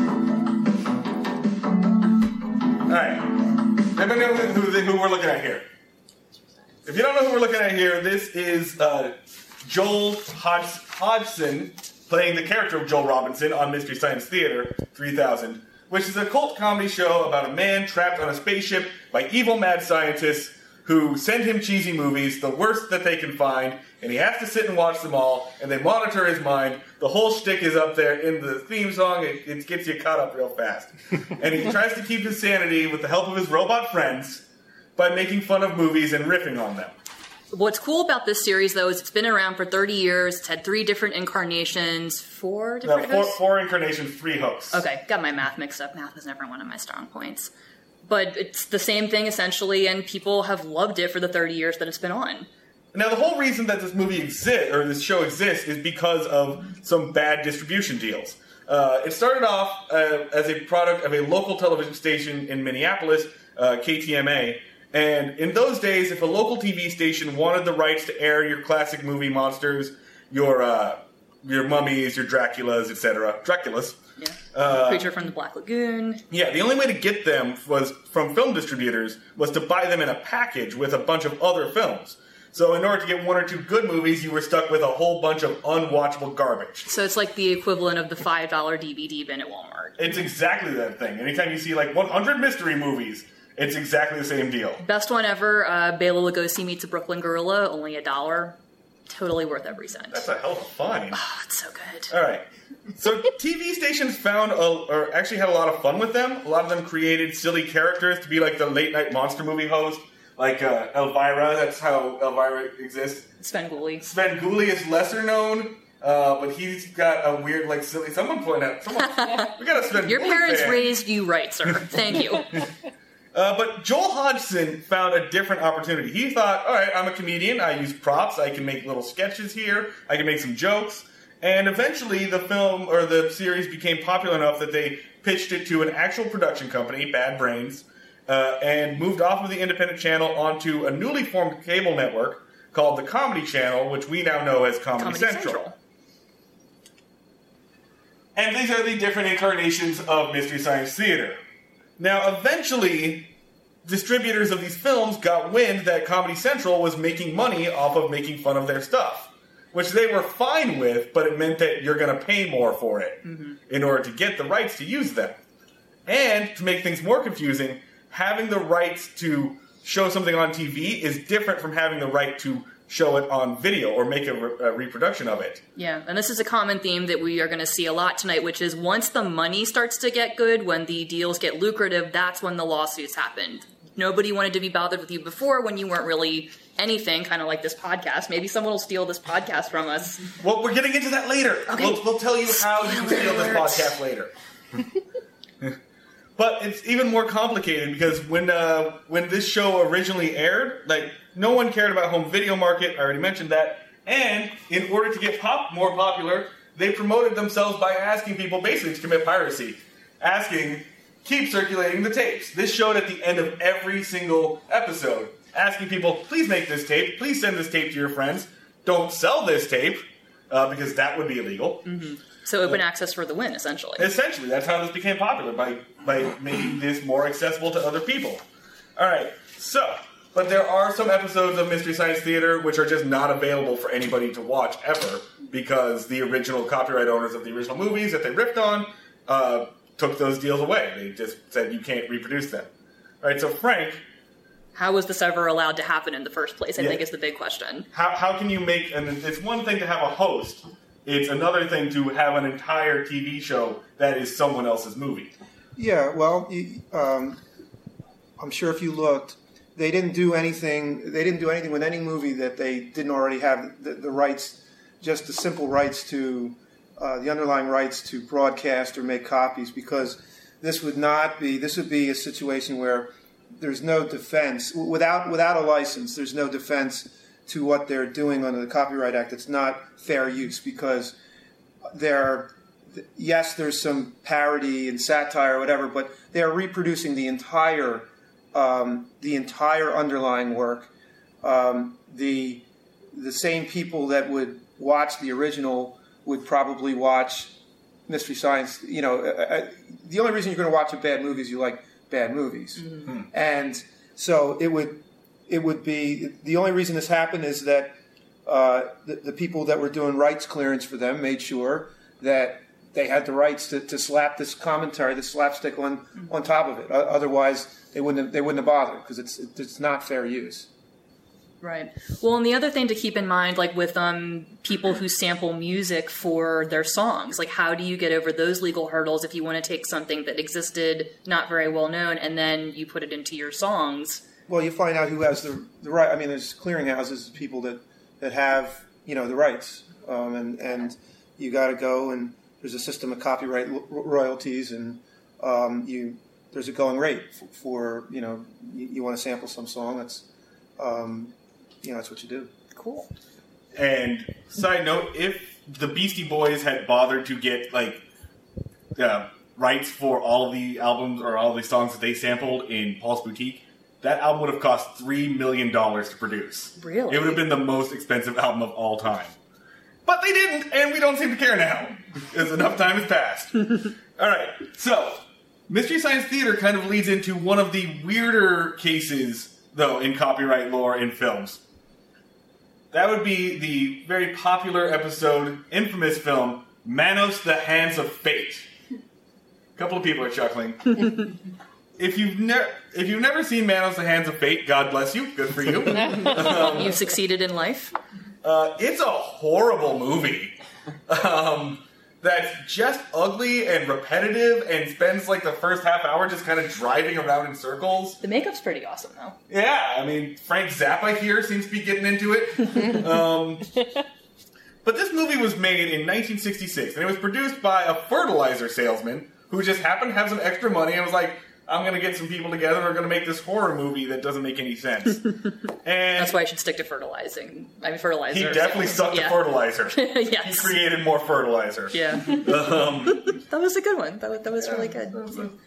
right. Everybody know who we're looking at here? If you don't know who we're looking at here, this is Joel Hodgson playing the character of Joel Robinson on Mystery Science Theater 3000, which is a cult comedy show about a man trapped on a spaceship by evil mad scientists who send him cheesy movies, the worst that they can find, and he has to sit and watch them all, and they monitor his mind. The whole shtick is up there in the theme song. It gets you caught up real fast. And he tries to keep his sanity with the help of his robot friends by making fun of movies and riffing on them. What's cool about this series, though, is it's been around for 30 years. It's had 3 different incarnations, 4 different hosts? 4 incarnations, 3 hosts. Okay, got my math mixed up. Math is never one of my strong points. But it's the same thing, essentially, and people have loved it for the 30 years that it's been on. Now, the whole reason that this movie exists, or this show exists, is because of some bad distribution deals. It started off as a product of a local television station in Minneapolis, KTMA. And in those days, if a local TV station wanted the rights to air your classic movie monsters, your mummies, your Draculas, etc., Draculas. Yeah. Creature from the Black Lagoon. Yeah, the only way to get them was from film distributors was to buy them in a package with a bunch of other films. So in order to get 1 or 2 good movies, you were stuck with a whole bunch of unwatchable garbage. So it's like the equivalent of the $5 DVD bin at Walmart. It's exactly that thing. Anytime you see 100 mystery movies, it's exactly the same deal. Best one ever, Bela Lugosi meets a Brooklyn Gorilla, only $1. Totally worth every cent. That's a hell of a fine. Oh, it's so good. All right. So TV stations actually had a lot of fun with them. A lot of them created silly characters to be like the late night monster movie host, like Elvira. That's how Elvira exists. Svengoolie. Svengoolie is lesser known, but he's got a weird, like, silly. Someone point out. We got a Svengoolie. Your parents fan. raised you right, sir. Thank you. But Joel Hodgson found a different opportunity. He thought, all right, I'm a comedian. I use props. I can make little sketches here. I can make some jokes. And eventually the film or the series became popular enough that they pitched it to an actual production company, Bad Brains, and moved off of the independent channel onto a newly formed cable network called the Comedy Channel, which we now know as Comedy Central. And these are the different incarnations of Mystery Science Theater. Now, eventually, distributors of these films got wind that Comedy Central was making money off of making fun of their stuff, which they were fine with, but it meant that you're going to pay more for it in order to get the rights to use them. And, to make things more confusing, having the rights to show something on TV is different from having the right to show it on video or make a reproduction of it. Yeah, and this is a common theme that we are going to see a lot tonight, which is once the money starts to get good, when the deals get lucrative, that's when the lawsuits happen. Nobody wanted to be bothered with you before when you weren't really anything, kind of like this podcast. Maybe someone will steal this podcast from us. Well, we're getting into that later. Okay. We'll tell you how you can steal this podcast later. But it's even more complicated because when this show originally aired, like, no one cared about home video market. I already mentioned that. And in order to get more popular, they promoted themselves by asking people basically to commit piracy. Keep circulating the tapes. This showed at the end of every single episode. Asking people, please make this tape. Please send this tape to your friends. Don't sell this tape, because that would be illegal. Mm-hmm. So open access for the win, essentially. Essentially, that's how this became popular, by making this more accessible to other people. All right, so, but there are some episodes of Mystery Science Theater which are just not available for anybody to watch ever, because the original copyright owners of the original movies that they ripped on took those deals away. They just said you can't reproduce them. All right, so Frank... How was this ever allowed to happen in the first place, I think is the big question. How can you make... And it's one thing to have a host... It's another thing to have an entire TV show that is someone else's movie. Yeah, well, I'm sure if you looked, they didn't do anything. They didn't do anything with any movie that they didn't already have the rights, just the simple rights to the underlying rights to broadcast or make copies. Because this would be a situation where there's no defense without a license. There's no defense to what they're doing under the Copyright Act. It's not fair use because there's some parody and satire or whatever, but they are reproducing the entire underlying work. The same people that would watch the original would probably watch Mystery Science. The only reason you're going to watch a bad movie is you like bad movies, and so it would be the only reason this happened is that the people that were doing rights clearance for them made sure that they had the rights to slap this commentary, the slapstick on top of it. Otherwise, they wouldn't have bothered because it's not fair use. Right. Well, and the other thing to keep in mind, like with people who sample music for their songs, like how do you get over those legal hurdles if you want to take something that existed, not very well known, and then you put it into your songs? Well, you find out who has the right. I mean, there's clearinghouses, people that have the rights, and you got to go and there's a system of copyright royalties, and there's a going rate for you want to sample some song. That's that's what you do. Cool. And side note, if the Beastie Boys had bothered to get rights for all of the albums or all of the songs that they sampled in Paul's Boutique, that album would have cost $3 million to produce. Really? It would have been the most expensive album of all time. But they didn't, and we don't seem to care now, because enough time has passed. All right, so Mystery Science Theater kind of leads into one of the weirder cases, though, in copyright lore in films. That would be the very popular episode, infamous film, Manos, the Hands of Fate. A couple of people are chuckling. If you've never seen Manos, the Hands of Fate, God bless you. Good for you. You've succeeded in life. It's a horrible movie. That's just ugly and repetitive and spends like the first half hour just kind of driving around in circles. The makeup's pretty awesome, though. Yeah, I mean, Frank Zappa here seems to be getting into it. But this movie was made in 1966, and it was produced by a fertilizer salesman who just happened to have some extra money and was like, I'm going to get some people together and we're going to make this horror movie that doesn't make any sense. And that's why I should stick to fertilizer. He definitely stuck to fertilizer. Yes. He created more fertilizer. Yeah. That was a good one. That was really good.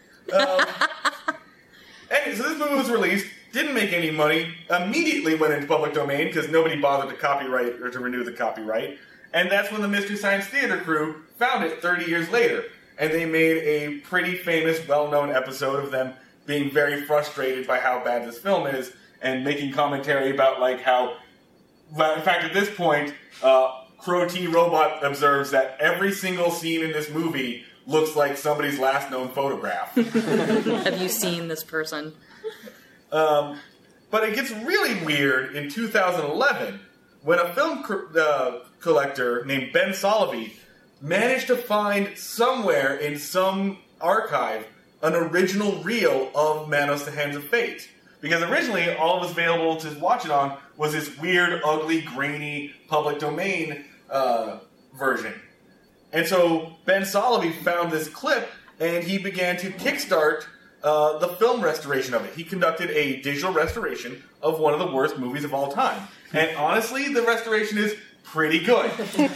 Anyway, so this movie was released, didn't make any money, immediately went into public domain because nobody bothered to copyright or to renew the copyright. And that's when the Mystery Science Theater crew found it 30 years later. And they made a pretty famous, well-known episode of them being very frustrated by how bad this film is and making commentary about, like, how... Well, in fact, at this point, Crow T. Robot observes that every single scene in this movie looks like somebody's last known photograph. Have you seen this person? But it gets really weird in 2011 when a film collector named Ben Solovey managed to find somewhere in some archive an original reel of Manos the Hands of Fate. Because originally, all that was available to watch it on was this weird, ugly, grainy, public domain version. And so Ben Solovey found this clip, and he began to kickstart the film restoration of it. He conducted a digital restoration of one of the worst movies of all time. And honestly, the restoration is pretty good.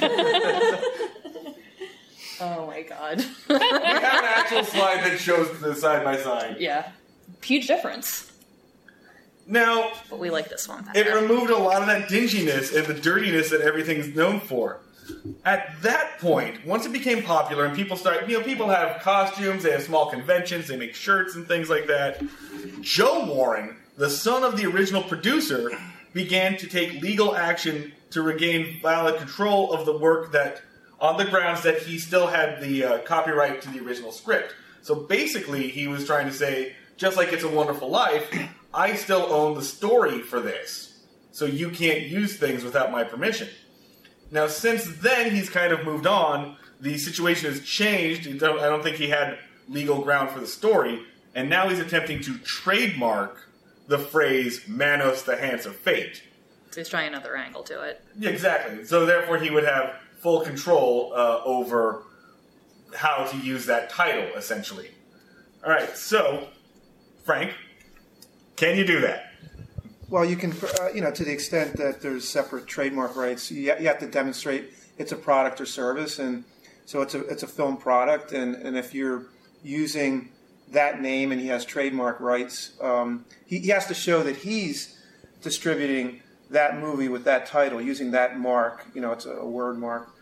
Oh my god. We have an actual slide that shows the side-by-side. Yeah. Huge difference. Now, but we like this one better. It removed a lot of that dinginess and the dirtiness that everything's known for. At that point, once it became popular and people started, people have costumes, they have small conventions, they make shirts and things like that. Joe Warren, the son of the original producer, began to take legal action to regain valid control of the work that, on the grounds that he still had the copyright to the original script. So basically, he was trying to say, just like It's a Wonderful Life, I still own the story for this. So you can't use things without my permission. Now, since then, he's kind of moved on. The situation has changed. I don't think he had legal ground for the story. And now he's attempting to trademark the phrase, Manos the Hands of Fate. So he's trying another angle to it. Yeah, exactly. So therefore, he would have full control over how to use that title, essentially. All right, so, Frank, can you do that? Well, you can, to the extent that there's separate trademark rights, you have to demonstrate it's a product or service, and so it's a film product, and if you're using that name and he has trademark rights, he has to show that he's distributing that movie with that title, using that mark, it's a word mark,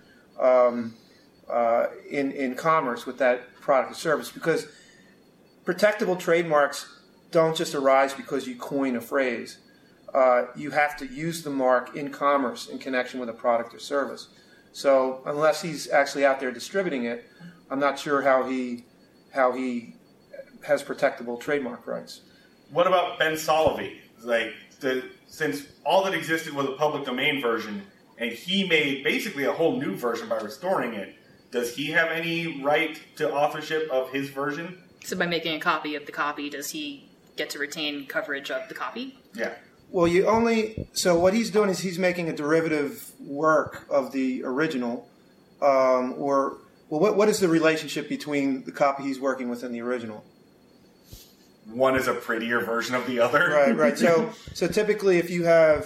in commerce with that product or service, because protectable trademarks don't just arise because you coin a phrase. You have to use the mark in commerce in connection with a product or service. So unless he's actually out there distributing it, I'm not sure how he has protectable trademark rights. What about Ben Solovey? Since all that existed was a public domain version, and he made basically a whole new version by restoring it, does he have any right to authorship of his version? So by making a copy of the copy, does he get to retain coverage of the copy? Yeah. Well, so what he's doing is he's making a derivative work of the original, what is the relationship between the copy he's working with and the original? One is a prettier version of the other. Right. So typically, if you have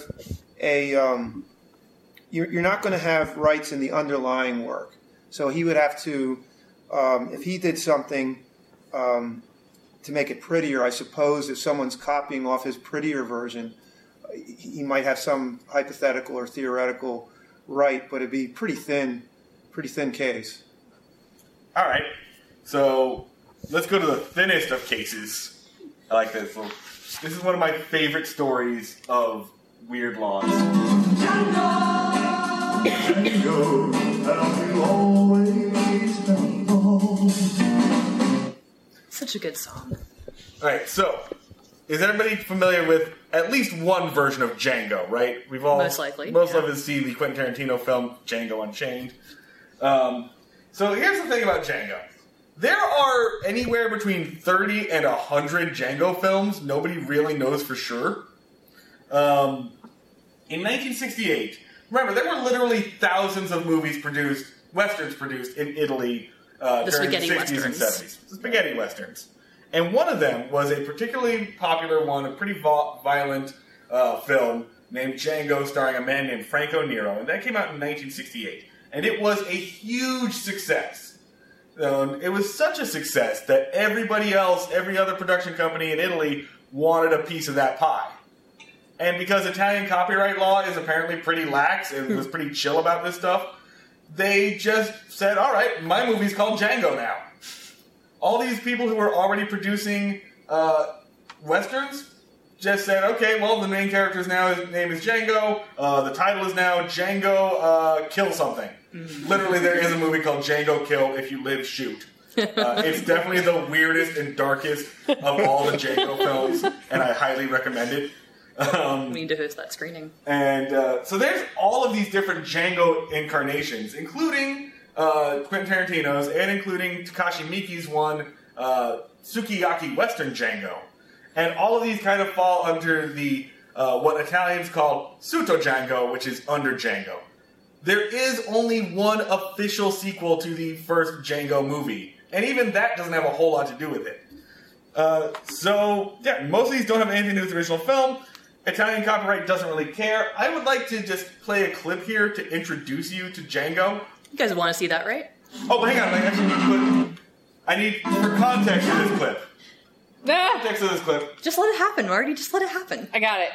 you're not going to have rights in the underlying work. So he would have to, if he did something to make it prettier, I suppose if someone's copying off his prettier version, he might have some hypothetical or theoretical right, but it'd be pretty thin case. All right. So let's go to the thinnest of cases. I like this. So, this is one of my favorite stories of weird laws. Such a good song. All right, so is everybody familiar with at least one version of Django? Right? We've all Most likely, most yeah. of us see the Quentin Tarantino film Django Unchained. So here's the thing about Django. There are anywhere between 30 and 100 Django films. Nobody really knows for sure. In 1968, remember, there were literally thousands of movies produced, westerns produced in Italy during the spaghetti 60s westerns. and 70s. The spaghetti westerns. And one of them was a particularly popular one, a pretty violent film named Django, starring a man named Franco Nero. And that came out in 1968. And it was a huge success. It was such a success that everybody else, every other production company in Italy, wanted a piece of that pie. And because Italian copyright law is apparently pretty lax and was pretty chill about this stuff, they just said, all right, my movie's called Django now. All these people who were already producing westerns just said, okay, well, the main character's name is Django. The title is now Django Kill Something. Literally, there is a movie called Django Kill, If You Live, Shoot. It's definitely the weirdest and darkest of all the Django films, and I highly recommend it. I need to host that screening. And so there's all of these different Django incarnations, including Quentin Tarantino's and including Takashi Miike's one, Sukiyaki Western Django. And all of these kind of fall under the what Italians call Suto Django, which is under Django. There is only one official sequel to the first Django movie, and even that doesn't have a whole lot to do with it. So, yeah, most of these don't have anything to do with the original film. Italian copyright doesn't really care. I would like to just play a clip here to introduce you to Django. You guys want to see that, right? Oh, hang on. I need for context of this clip. Ah, Context of this clip. Just let it happen, Marty. Just let it happen. I got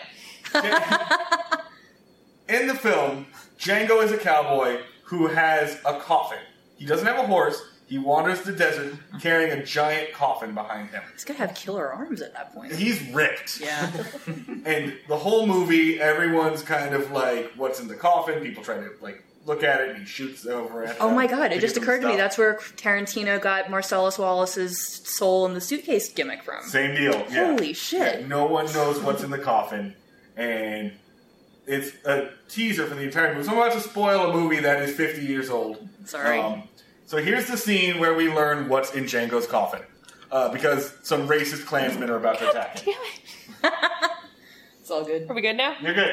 it. In the film, Django is a cowboy who has a coffin. He doesn't have a horse. He wanders the desert carrying a giant coffin behind him. He's gonna have killer arms at that point. He's ripped. Yeah. And the whole movie, everyone's kind of like, what's in the coffin? People try to, like, look at it, and he shoots over it. Oh my god, it just get occurred to me stuff. that's where Tarantino got Marcellus Wallace's soul in the suitcase gimmick from. Same deal. Yeah. Holy shit. Yeah, no one knows what's in the coffin, and it's a teaser for the entire movie. So I'm about to spoil a movie that is 50 years old. Sorry. So here's the scene where we learn what's in Django's coffin. Because some racist Klansmen are about to attack him. Damn it. It's all good. Are we good now? You're good.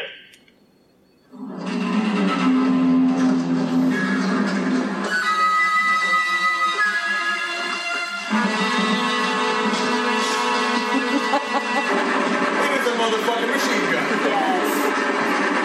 It is a motherfucking machine gun.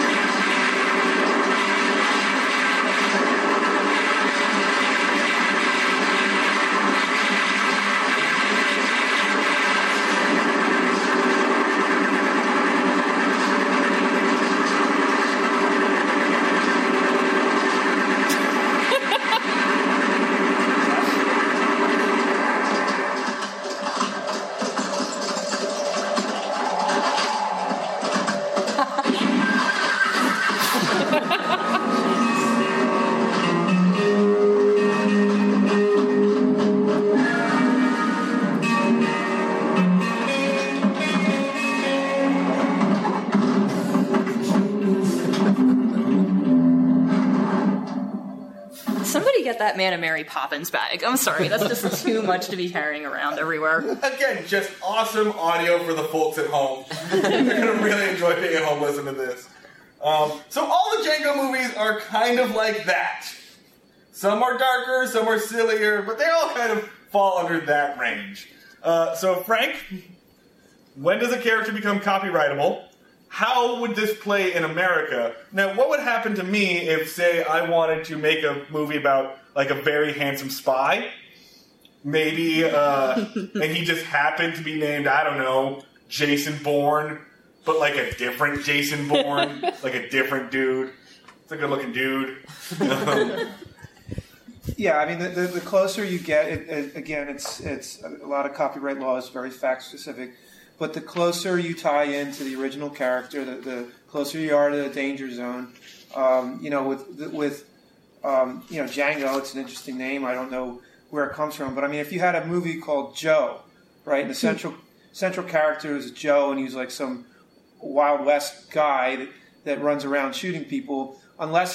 Somebody get that man a Mary Poppins bag. I'm sorry, that's just too much to be carrying around everywhere. Again, just awesome audio for the folks at home. They're going to really enjoy being at home listening to this. So all the Django movies are kind of like that. Some are darker, some are sillier, but they all kind of fall under that range. So Frank, when does a character become copyrightable? How would this play in America? Now, what would happen to me if, say, I wanted to make a movie about, like, a very handsome spy? Maybe, and he just happened to be named, I don't know, Jason Bourne, but, like, a different Jason Bourne, like a different dude. It's a good-looking dude. Yeah, I mean, the closer you get, again, it's a lot of copyright law is very fact specific. But the closer you tie into the original character, the closer you are to the danger zone. With Django, it's an interesting name. I don't know where it comes from, but I mean, if you had a movie called Joe, right, and the central central character is Joe, and he's like some Wild West guy that runs around shooting people. Unless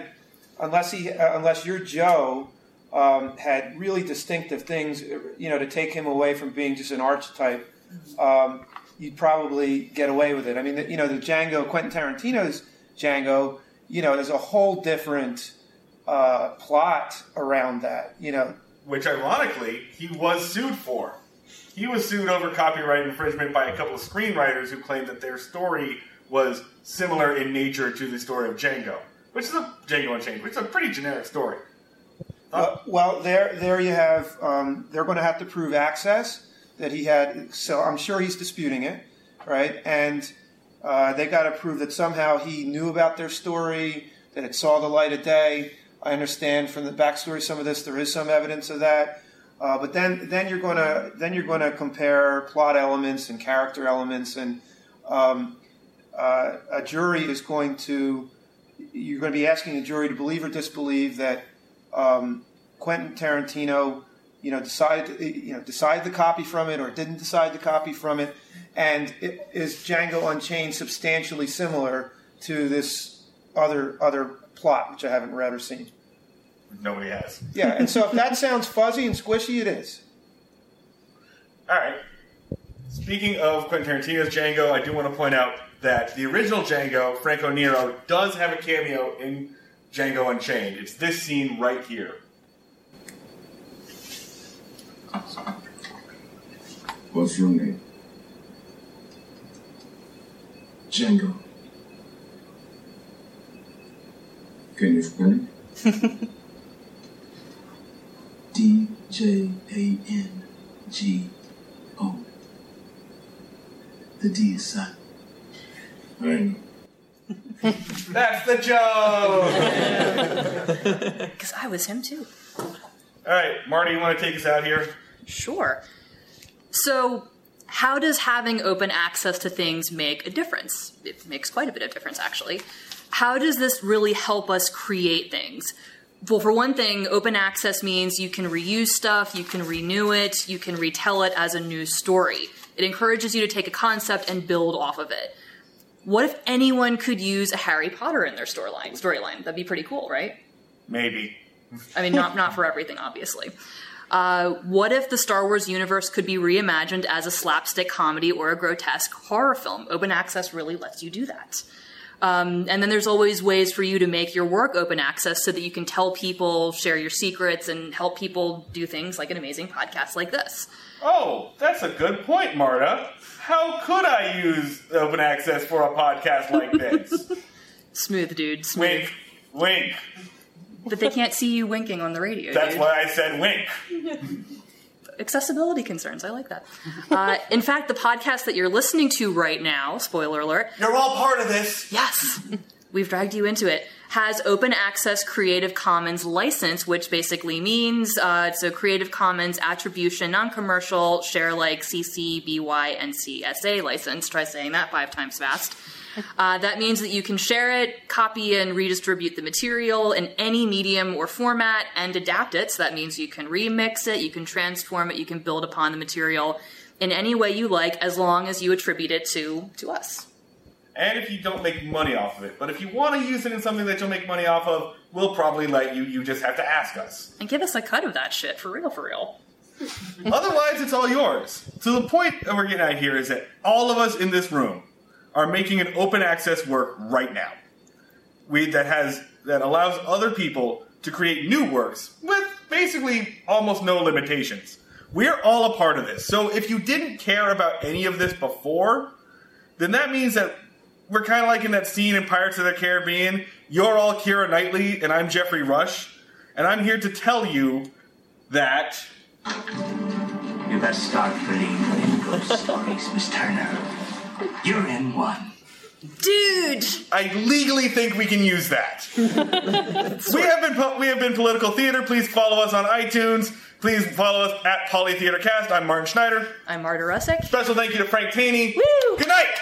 your Joe had really distinctive things, to take him away from being just an archetype, you'd probably get away with it. I mean, the Django, Quentin Tarantino's Django, there's a whole different plot around that, Which, ironically, he was sued for. He was sued over copyright infringement by a couple of screenwriters who claimed that their story was similar in nature to the story of Django, which is a Django Unchained, which is a pretty generic story. Well, there you have. They're going to have to prove access that he had. So I'm sure he's disputing it, right? And they got to prove that somehow he knew about their story, that it saw the light of day. I understand from the backstory some of this there is some evidence of that. But then you're going to compare plot elements and character elements, and a jury is going to. You're going to be asking a jury to believe or disbelieve that Quentin Tarantino, decided to copy from it or didn't decide to copy from it, and is Django Unchained substantially similar to this other plot, which I haven't read or seen. Nobody has. Yeah, and so if that sounds fuzzy and squishy, it is. All right. Speaking of Quentin Tarantino's Django, I do want to point out that the original Django, Franco Nero, does have a cameo in Django Unchained. It's this scene right here. What's your name? Django. Can you spell it? D-J-A-N-G-O. The D is silent. I know. That's the joke! Because I was him too. All right, Marty, you want to take us out here? Sure. So, how does having open access to things make a difference? It makes quite a bit of difference, actually. How does this really help us create things? Well, for one thing, open access means you can reuse stuff, you can renew it, you can retell it as a new story. It encourages you to take a concept and build off of it. What if anyone could use a Harry Potter in their storyline? That'd be pretty cool, right? Maybe. I mean, not for everything, obviously. What if the Star Wars universe could be reimagined as a slapstick comedy or a grotesque horror film? Open access really lets you do that. And then there's always ways for you to make your work open access so that you can tell people, share your secrets, and help people do things like an amazing podcast like this. Oh, that's a good point, Marta. How could I use open access for a podcast like this? Smooth, dude. Smooth. Wink. Wink. But they can't see you winking on the radio, That's dude. why I said wink. Accessibility concerns. I like that. In fact, the podcast that you're listening to right now, spoiler alert. You're all part of this. Yes. We've dragged you into it. Has open access Creative Commons license, which basically means it's a Creative Commons attribution, non-commercial, share like CC, BY, and CSA license. Try saying that 5 times fast. That means that you can share it, copy and redistribute the material in any medium or format, and adapt it. So that means you can remix it, you can transform it, you can build upon the material in any way you like, as long as you attribute it to us. And if you don't make money off of it. But if you want to use it in something that you'll make money off of, we'll probably let you. You just have to ask us. And give us a cut of that shit, for real, for real. Otherwise, it's all yours. So the point that we're getting at here is that all of us in this room are making an open access work right now. That allows other people to create new works with basically almost no limitations. We're all a part of this. So if you didn't care about any of this before, then that means that we're kind of like in that scene in Pirates of the Caribbean. You're all Keira Knightley, and I'm Jeffrey Rush. And I'm here to tell you that... You better start believing in ghost stories, Miss Turner. You're in one. Dude! I legally think we can use that. We have been Political Theater. Please follow us on iTunes. Please follow us at PolyTheaterCast. I'm Martin Schneider. I'm Marta Rusick. Special thank you to Frank Taney. Woo! Good night!